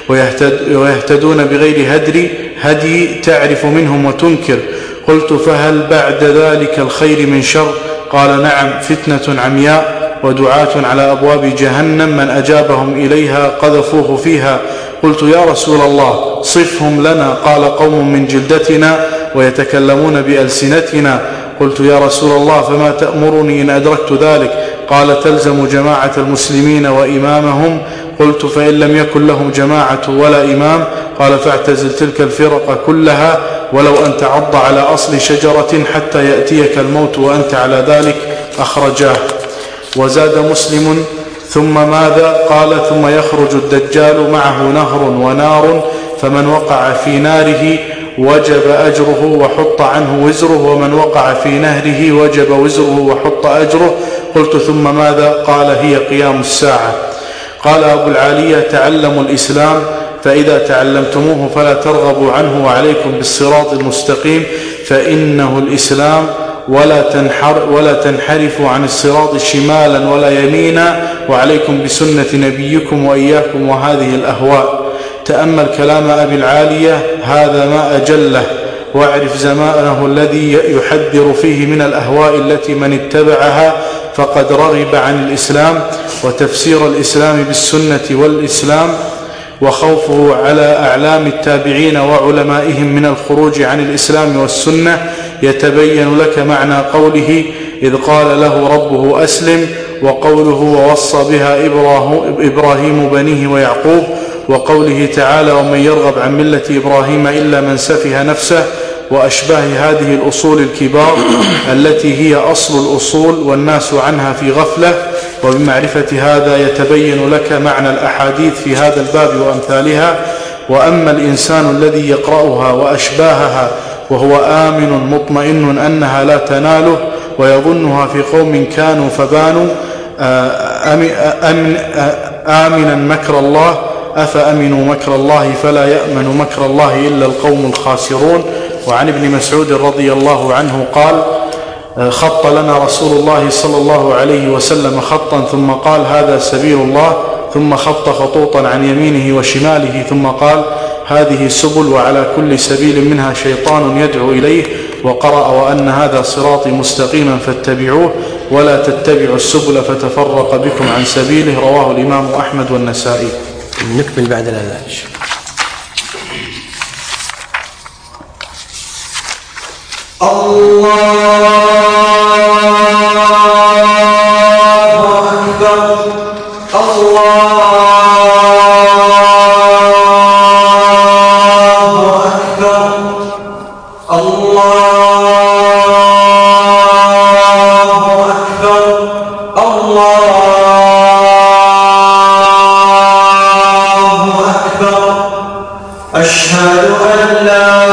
ويهتدون بغير هدي تعرف منهم وتنكر. قلت: فهل بعد ذلك الخير من شر؟ قال: نعم، فتنة عمياء ودعاة على أبواب جهنم من أجابهم إليها قذفوه فيها. قلت: يا رسول الله، صفهم لنا. قال: قوم من جلدتنا ويتكلمون بألسنتنا. قلت: يا رسول الله، فما تأمرني إن أدركت ذلك؟ قال: تلزم جماعة المسلمين وإمامهم. قلت: فإن لم يكن لهم جماعة ولا إمام؟ قال: فاعتزل تلك الفرق كلها ولو أن تعض على أصل شجرة حتى يأتيك الموت وأنت على ذلك. أخرجاه. وزاد مسلم: ثم ماذا؟ قال: ثم يخرج الدجال معه نهر ونار، فمن وقع في ناره وجب أجره وحط عنه وزره، ومن وقع في نهره وجب وزره وحط أجره. قلت: ثم ماذا؟ قال: هي قيام الساعة. قال أبو العالية: تعلموا الإسلام فإذا تعلمتموه فلا ترغبوا عنه، وعليكم بالصراط المستقيم فإنه الإسلام، ولا تنحرفوا عن الصراط شمالا ولا يمينا، وعليكم بسنة نبيكم وإياكم وهذه الأهواء. تأمل كلام أبي العالية، هذا ما أجله، واعرف زمانه الذي يحذر فيه من الأهواء التي من اتبعها فقد رغب عن الإسلام، وتفسير الإسلام بالسنة والإسلام، وخوفه على أعلام التابعين وعلمائهم من الخروج عن الإسلام والسنة. يتبين لك معنى قوله: إذ قال له ربه أسلم، وقوله: ووصى بها إبراهيم بنيه ويعقوب، وقوله تعالى: ومن يرغب عن ملة إبراهيم إلا من سفه نفسه، وأشباه هذه الأصول الكبار التي هي أصل الأصول والناس عنها في غفلة. وبمعرفة هذا يتبين لك معنى الأحاديث في هذا الباب وأمثالها. وأما الإنسان الذي يقرأها وأشباهها وهو آمن مطمئن أنها لا تناله ويظنها في قوم كانوا فبانوا آمنا مكر الله، أفأمنوا مكر الله فلا يأمن مكر الله إلا القوم الخاسرون. وعن ابن مسعود رضي الله عنه قال: خط لنا رسول الله صلى الله عليه وسلم خطا ثم قال: هذا سبيل الله، ثم خط خطوطا عن يمينه وشماله ثم قال: هذه سبل وعلى كل سبيل منها شيطان يدعو إليه، وقرأ: وأن هذا صراطي مستقيما فاتبعوه ولا تتبعوا السبل فتفرق بكم عن سبيله. رواه الإمام أحمد والنسائي. نكمل بعد الأذان. الله أكبر الله أكبر الله أكبر الله أكبر. أشهد أن لا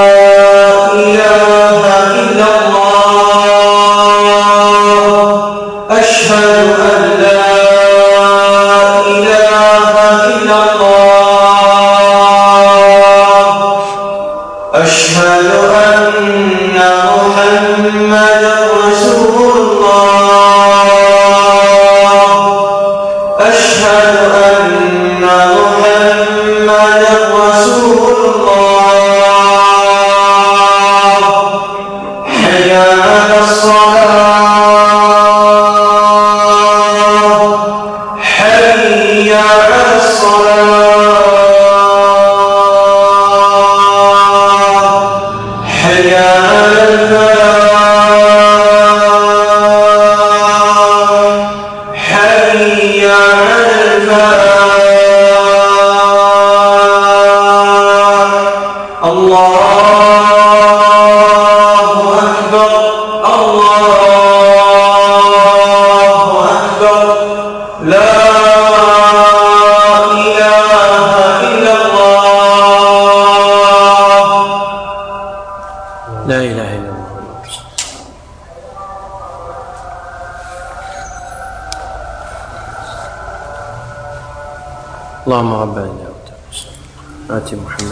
اللهم ربنا آت محمد.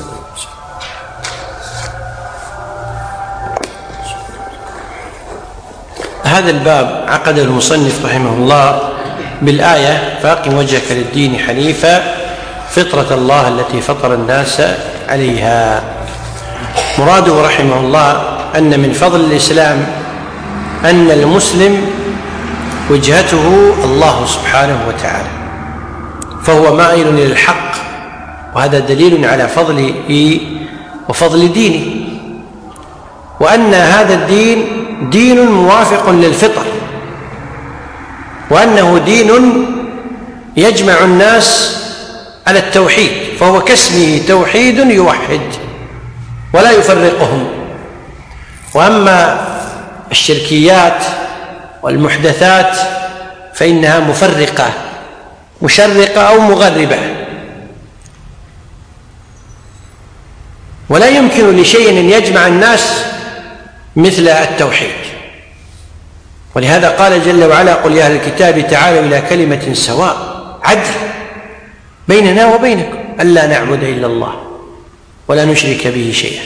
هذا الباب عقد المصنف رحمه الله بالآية: فأقم وجهك للدين حنيفا فطرة الله التي فطر الناس عليها. مراده رحمه الله أن من فضل الإسلام أن المسلم وجهته الله سبحانه وتعالى، فهو مائل إلى الحق، وهذا دليل على فضله وفضل دينه، وأن هذا الدين دين موافق للفطر، وأنه دين يجمع الناس على التوحيد، فهو كاسمه توحيد يوحد ولا يفرقهم. وأما الشركيات والمحدثات فإنها مفرقة مشرقة أو مغربة، ولا يمكن لشيء أن يجمع الناس مثل التوحيد. ولهذا قال جل وعلا: قل يا أهل الكتاب تعالوا إلى كلمة سواء عدل بيننا وبينكم ألا نعبد إلا الله ولا نشرك به شيئا.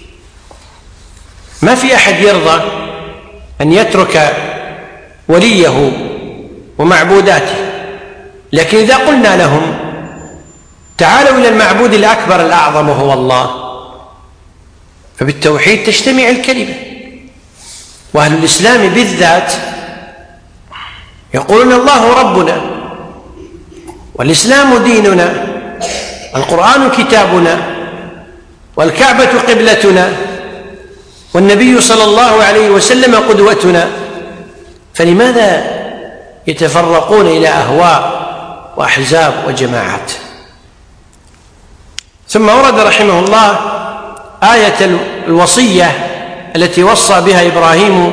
ما في أحد يرضى أن يترك وليه ومعبوداته، لكن إذا قلنا لهم تعالوا إلى المعبود الأكبر الأعظم وهو الله، فبالتوحيد تجتمع الكلمة. وأهل الإسلام بالذات يقولون الله ربنا، والإسلام ديننا، القرآن كتابنا، والكعبة قبلتنا، والنبي صلى الله عليه وسلم قدوتنا، فلماذا يتفرقون إلى أهواء وأحزاب وجماعات؟ ثم ورد رحمه الله آية الوصية التي وصى بها إبراهيم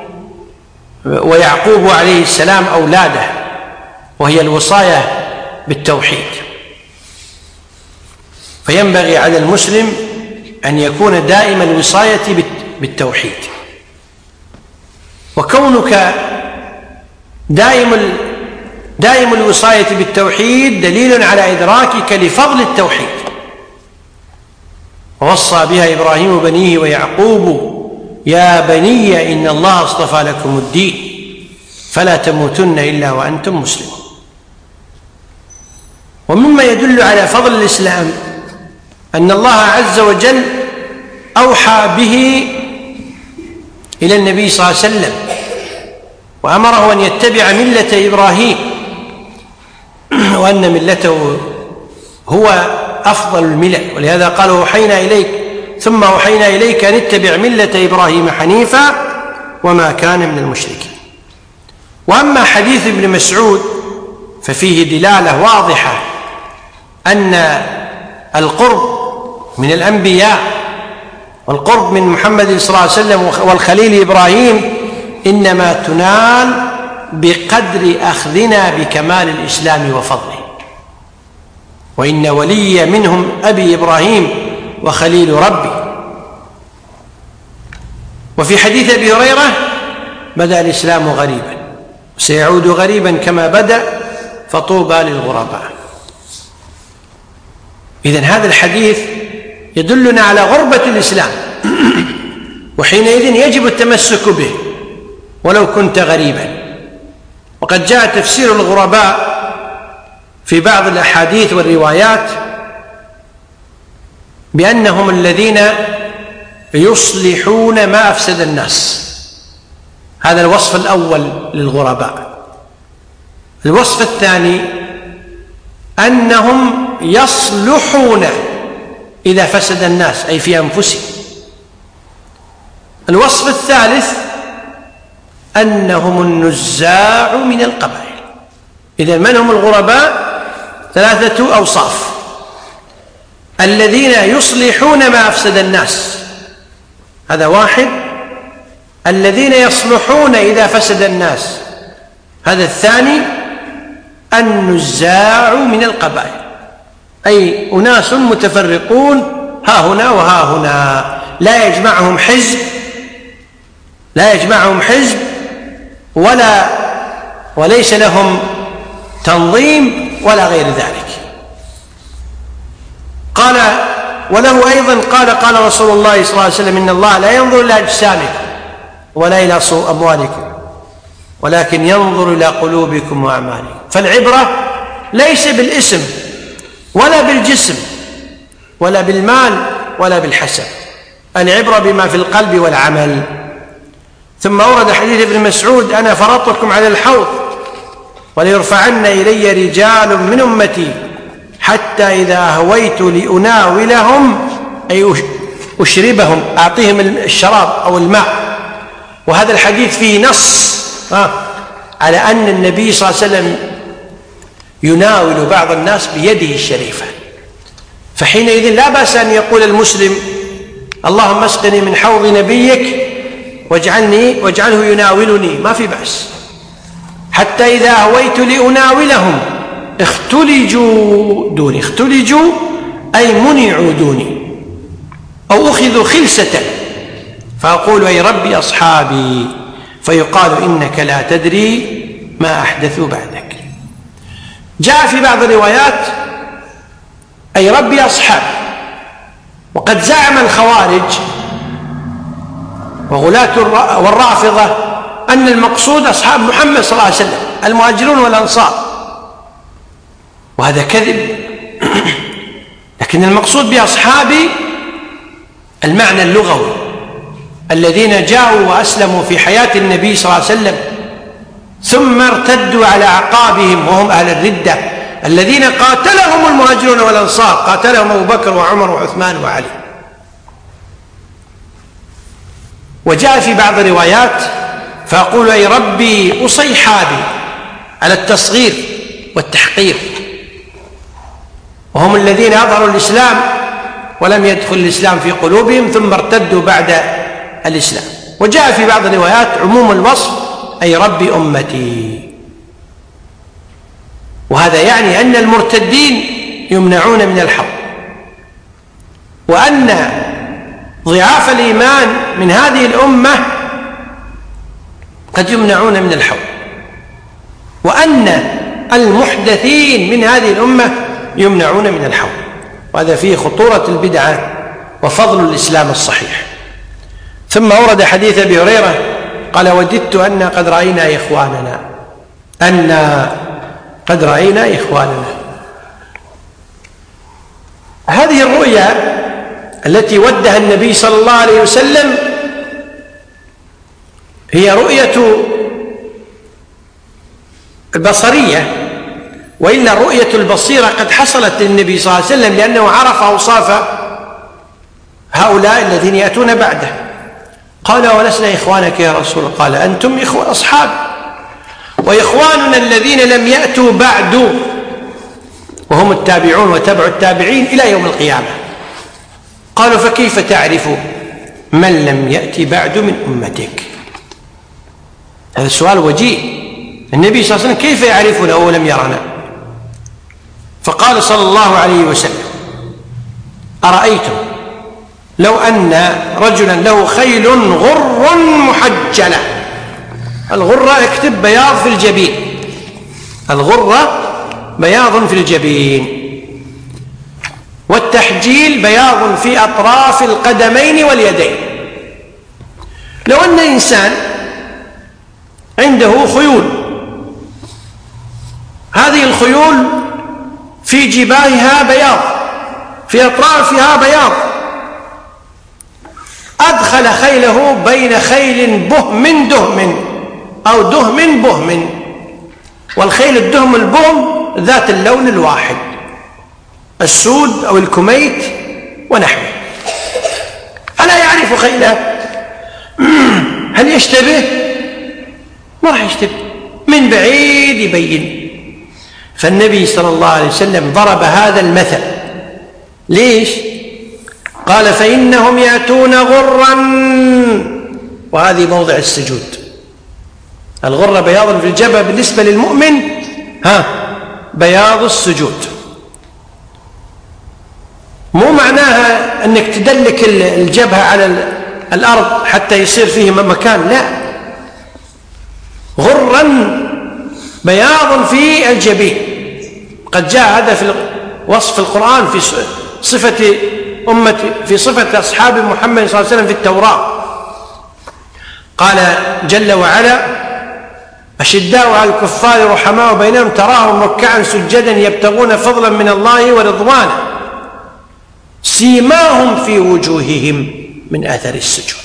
ويعقوب عليه السلام أولاده، وهي الوصاية بالتوحيد. فينبغي على المسلم أن يكون دائم الوصاية بالتوحيد، وكونك دائم الوصاية بالتوحيد دليل على إدراكك لفضل التوحيد. ووصى بها إبراهيم بنيه ويعقوب يا بني إن الله اصطفى لكم الدين فلا تموتن إلا وأنتم مسلمون. ومما يدل على فضل الإسلام أن الله عز وجل أوحى به إلى النبي صلى الله عليه وسلم وأمره أن يتبع ملة إبراهيم، وأن ملته هو أفضل الملل، ولهذا قال أوحينا إليك ثم أوحينا إليك أن اتبع ملة إبراهيم حنيفا وما كان من المشركين. وأما حديث ابن مسعود ففيه دلالة واضحة أن القرب من الأنبياء والقرب من محمد صلى الله عليه وسلم والخليل إبراهيم إنما تنال بقدر أخذنا بكمال الإسلام وفضله. وإن ولي منهم أبي إبراهيم وخليل ربي. وفي حديث أبي هريرة بدأ الإسلام غريبا سيعود غريبا كما بدأ فطوبى للغرباء. إذن هذا الحديث يدلنا على غربة الإسلام، وحينئذ يجب التمسك به ولو كنت غريبا. وقد جاء تفسير الغرباء في بعض الأحاديث والروايات بأنهم الذين يصلحون ما أفسد الناس. هذا الوصف الأول للغرباء. الوصف الثاني أنهم يصلحون إذا فسد الناس أي في أنفسهم. الوصف الثالث أنهم النزاع من القبائل. إذن من هم الغرباء؟ ثلاثة أوصاف: الذين يصلحون ما أفسد الناس، هذا واحد. الذين يصلحون إذا فسد الناس، هذا الثاني. النزاع من القبائل أي أناس متفرقون ها هنا وها هنا، لا يجمعهم حزب وليس لهم تنظيم ولا غير ذلك. قال وله أيضا قال رسول الله صلى الله عليه وسلم إن الله لا ينظر إلى أجسامكم ولا إلى أموالكم ولكن ينظر إلى قلوبكم وأعمالكم. فالعبرة ليس بالاسم ولا بالجسم ولا بالمال ولا بالحسب، العبرة بما في القلب والعمل. ثم أورد حديث ابن مسعود أنا فرطكم على الحوض وليرفعن إلي رجال من أمتي حتى إذا هويت لأناولهم أي أشربهم، أعطيهم الشراب أو الماء. وهذا الحديث فيه نص على أن النبي صلى الله عليه وسلم يناول بعض الناس بيده الشريفة. فحينئذ لا بأس أن يقول المسلم اللهم اسقني من حوض نبيك واجعله يناولني، ما في بأس. حتى إذا هويت لأناولهم اختلجوا دوني، اختلجوا أي منعوا دوني أو أخذوا خلسة، فأقول أي ربي أصحابي، فيقال إنك لا تدري ما أحدثوا بعدك. جاء في بعض الروايات أي ربي أصحابي. وقد زعم الخوارج وغلاة والرافضة أن المقصود أصحاب محمد صلى الله عليه وسلم المهاجرون والأنصار، وهذا كذب. لكن المقصود بأصحابي المعنى اللغوي الذين جاءوا وأسلموا في حياة النبي صلى الله عليه وسلم ثم ارتدوا على أعقابهم وهم أهل الردة، الذين قاتلهم المهاجرون والأنصار، قاتلهم أبو بكر وعمر وعثمان وعلي. وجاء في بعض الروايات فأقول أي ربي أصيحابي على التصغير والتحقير، وهم الذين أظهروا الإسلام ولم يدخل الإسلام في قلوبهم ثم ارتدوا بعد الإسلام. وجاء في بعض الروايات عموم الوصف أي رب أمتي، وهذا يعني أن المرتدين يمنعون من الحوض، وأن ضعاف الإيمان من هذه الأمة قد يمنعون من الحوض، وأن المحدثين من هذه الأمة يمنعون من الحوض. وهذا فيه خطورة البدعة وفضل الإسلام الصحيح. ثم ورد حديث أبي هريرة قال: وددت أن قد رأينا إخواننا. هذه الرؤيا التي ودها النبي صلى الله عليه وسلم هي رؤية بصرية، وإلا الرؤية البصيرة قد حصلت للنبي صلى الله عليه وسلم، لأنه عرف أوصاف هؤلاء الذين يأتون بعده. قال: ولسنا إخوانك يا رسول الله؟ قال: أنتم أصحاب، وإخواننا الذين لم يأتوا بعد، وهم التابعون وتبع التابعين إلى يوم القيامة. قالوا: فكيف تعرف من لم يأتي بعد من أمتك؟ هذا السؤال وجيه. النبي صلى الله عليه وسلم كيف يعرفنا وهو لم يرنا؟ فقال صلى الله عليه وسلم: أرأيتم لو أن رجلا له خيل غر محجلة. الغرة اكتب بياض في الجبين، الغرة بياض في الجبين، والتحجيل بياض في أطراف القدمين واليدين. لو أن إنسان عنده خيول، هذه الخيول في جباهها بياض، في أطرافها بياض، أدخل خيله بين خيل بهم دهم أو دهم بهم، والخيل الدهم البهم ذات اللون الواحد، السود أو الكميت ونحوه، ألا يعرف خيله؟ هل يشتبه؟ ما راح يشتبه، من بعيد يبين. فالنبي صلى الله عليه وسلم ضرب هذا المثل. ليش؟ قال: فإنهم يأتون غرا، وهذه موضع السجود. الغرة بياض في الجبهة بالنسبة للمؤمن بياض السجود. مو معناها أنك تدلك الجبهة على الأرض حتى يصير فيه مكان، لا، غرا بياض في الجبين. قد جاء هذا في وصف القرآن في صفة في صفة أصحاب محمد صلى الله عليه وسلم في التوراة. قال جل وعلا: أشداء على الكفار رحماء بينهم تراهم ركعا سجدا يبتغون فضلا من الله ورضوانا سيماهم في وجوههم من أثر السجود.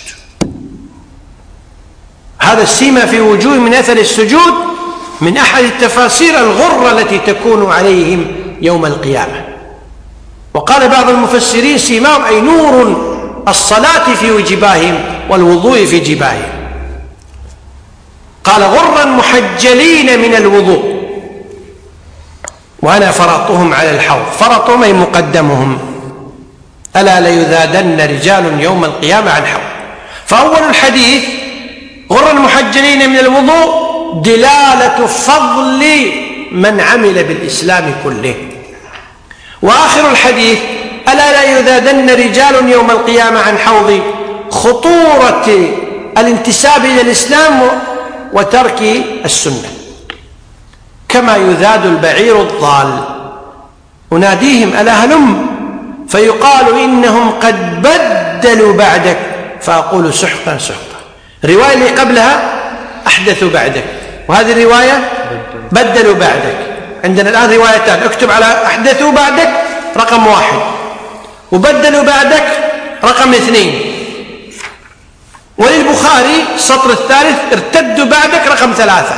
هذا السيما في وجوههم من أثر السجود من أحد التفاسير الغرة التي تكون عليهم يوم القيامة. وقال بعض المفسرين: سيماهم أي نور الصلاة في جباههم والوضوء في جباههم. قال: غرا محجلين من الوضوء، وأنا فرطهم على الحوض. فرطهم أي مقدمهم. ألا ليذادن رجال يوم القيامة عن حوض. فأول الحديث غرا محجلين من الوضوء دلالة فضل من عمل بالإسلام كله. وآخر الحديث: ألا لا يذادن رجال يوم القيامة عن حوضي، خطورة الانتساب إلى الإسلام وترك السنة، كما يذاد البعير الضال. أناديهم: ألا هلم، فيقال: إنهم قد بدلوا بعدك، فأقول: سحقا سحقا. الرواية اللي قبلها: أحدثوا بعدك، وهذه الرواية: بدلوا بعدك. عندنا الآن روايتان، اكتب على أحدثوا بعدك رقم 1، وبدلوا بعدك رقم 2. وللبخاري السطر الثالث: ارتدوا بعدك رقم 3.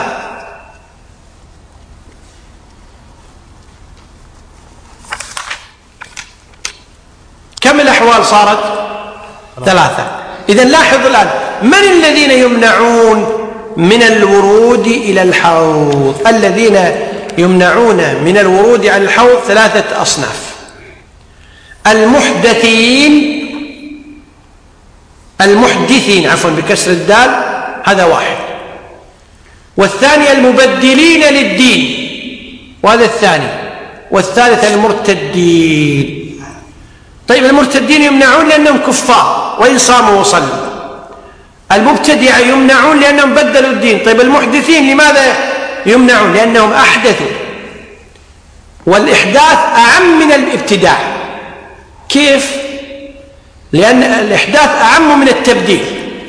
كم الأحوال صارت؟ 3. إذن لاحظ الآن: من الذين يمنعون من الورود إلى الحوض؟ الذين يمنعون من الورود على الحوض 3 أصناف. المحدثين عفوا بكسر الدال، هذا واحد. والثاني المبدلين للدين، وهذا الثاني. والثالث المرتدين. طيب المرتدين يمنعون لأنهم كفار وإن صاموا وصلوا. المبتدعة يمنعون لأنهم بدلوا الدين. طيب المحدثين لماذا يمنعون؟ لأنهم أحدثوا، والإحداث أعم من الابتداع. كيف؟ لأن الإحداث أعم من التبديل،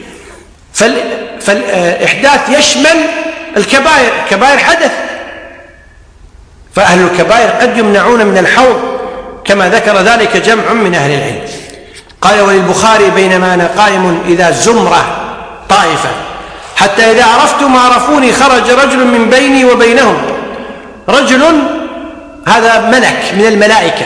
فالإحداث يشمل الكبائر، كبائر حدث، فأهل الكبائر قد يمنعون من الحوض كما ذكر ذلك جمع من أهل العلم. قال وللبخاري بينما أنا قائم إذا زمرة طائفة حتى إذا عرفت ما عرفوني خرج رجل من بيني وبينهم. رجل هذا ملك من الملائكة،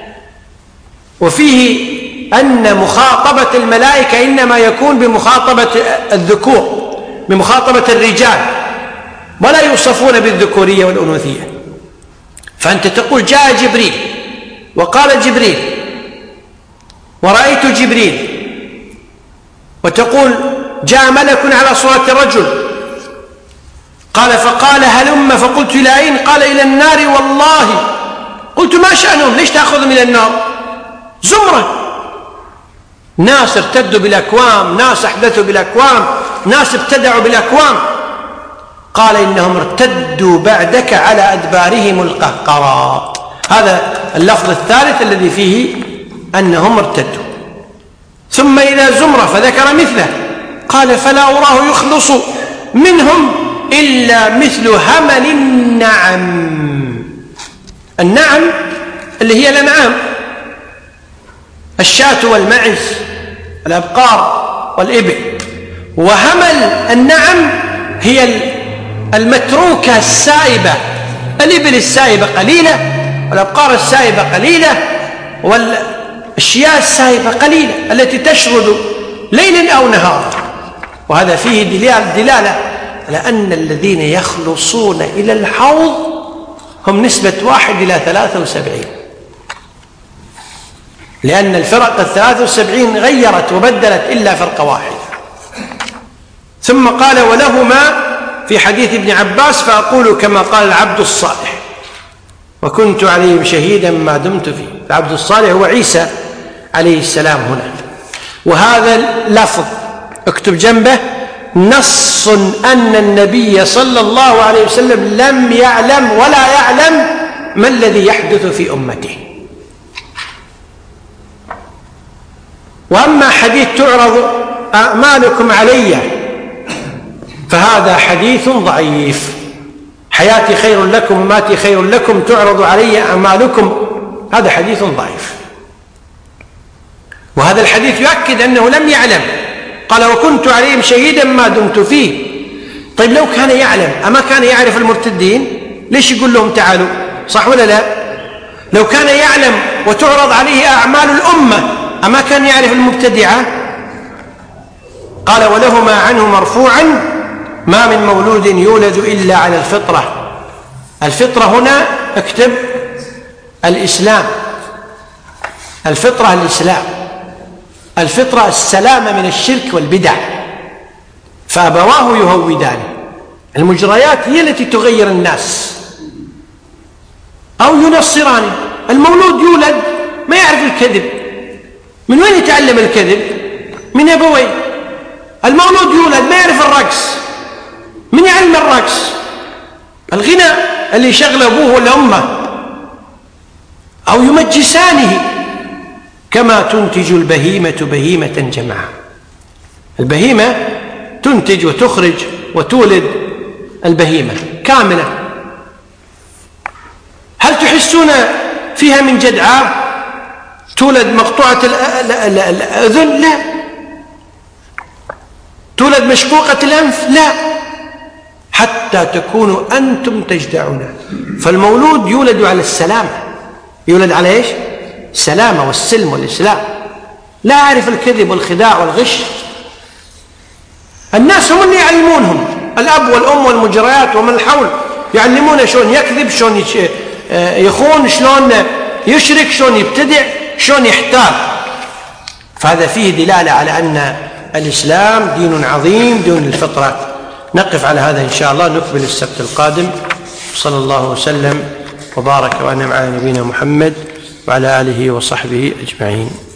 وفيه أن مخاطبة الملائكة إنما يكون بمخاطبة الذكور، بمخاطبة الرجال، ولا يوصفون بالذكورية والأنوثية. فأنت تقول جاء جبريل وقال جبريل ورأيت جبريل، وتقول جاء ملك على صورة رجل قال فقال هلم، فقلت إلى أين؟ قال إلى النار والله. قلت ما شأنهم؟ ليش تأخذهم إلى النار؟ زمرة، ناس ارتدوا بالأكوام، ناس أحدثوا بالأكوام، ناس ابتدعوا بالأكوام. قال إنهم ارتدوا بعدك على أدبارهم القهقرات. هذا اللفظ الثالث الذي فيه أنهم ارتدوا. ثم إلى زمرة فذكر مثله، قال فلا أراه يخلص منهم إلا مثل همل النعم. النعم اللي هي الأنعام، الشاة والمعز، الأبقار والإبل. وهمل النعم هي المتروكة السائبة، الإبل السائبة قليلة، والأبقار السائبة قليلة، والشياة السائبة قليلة التي تشرد ليلا أو نهارا. وهذا فيه دلالة على أن الذين يخلصون إلى الحوض هم نسبة 1 إلى 73، لأن الفرق 73 غيرت وبدلت إلا فرقة واحدة. ثم قال ولهما في حديث ابن عباس فأقول كما قال العبد الصالح وكنت عليهم شهيدا ما دمت فيه. العبد الصالح هو عيسى عليه السلام هنا. وهذا اللفظ اكتب جنبه نص أن النبي صلى الله عليه وسلم لم يعلم ولا يعلم ما الذي يحدث في أمته. وأما حديث تعرض أعمالكم علي فهذا حديث ضعيف. حياتي خير لكم وماتي خير لكم تعرض علي أعمالكم، هذا حديث ضعيف. وهذا الحديث يؤكد أنه لم يعلم. قال وكنت عليهم شهيدا ما دمت فيه. طيب لو كان يعلم أما كان يعرف المرتدين؟ ليش يقول لهم تعالوا؟ صح ولا لا؟ لو كان يعلم وتعرض عليه أعمال الأمة أما كان يعرف المبتدعة؟ قال ولهما عنه مرفوعا ما من مولود يولد إلا على الفطرة. الفطرة هنا اكتب الإسلام، الفطرة الإسلام، الفطرة السلامة من الشرك والبدع. فأبواه يهودانه، المجريات هي التي تغير الناس، أو ينصرانه. المولود يولد ما يعرف الكذب، من وين يتعلم الكذب؟ من أبويه. المولود يولد ما يعرف الرقص، من يعلم الرقص؟ الغناء اللي يشغل أبوه ولا أمه، أو يمجسانه. كما تنتج البهيمة بهيمة جمعاء. البهيمة تنتج وتخرج وتولد البهيمة كاملة. هل تحسون فيها من جدعاء تولد مقطوعة الأذن؟ لا. تولد مشقوقة الأنف؟ لا، حتى تكونوا أنتم تجدعون. فالمولود يولد على السلامة، يولد على إيش؟ السلامة والسلم والإسلام، لا يعرف الكذب والخداع والغش. الناس هم اللي يعلمونهم، الأب والأم والمجريات ومن الحول يعلمون شلون يكذب، شلون يخون، شلون يشرك، شلون يبتدع، شلون يحتار. فهذا فيه دلالة على أن الإسلام دين عظيم دون الفطرة. نقف على هذا إن شاء الله، نكمل السبت القادم. صلى الله وسلم وبارك وأنعم على نبينا محمد وعلى آله وصحبه أجمعين.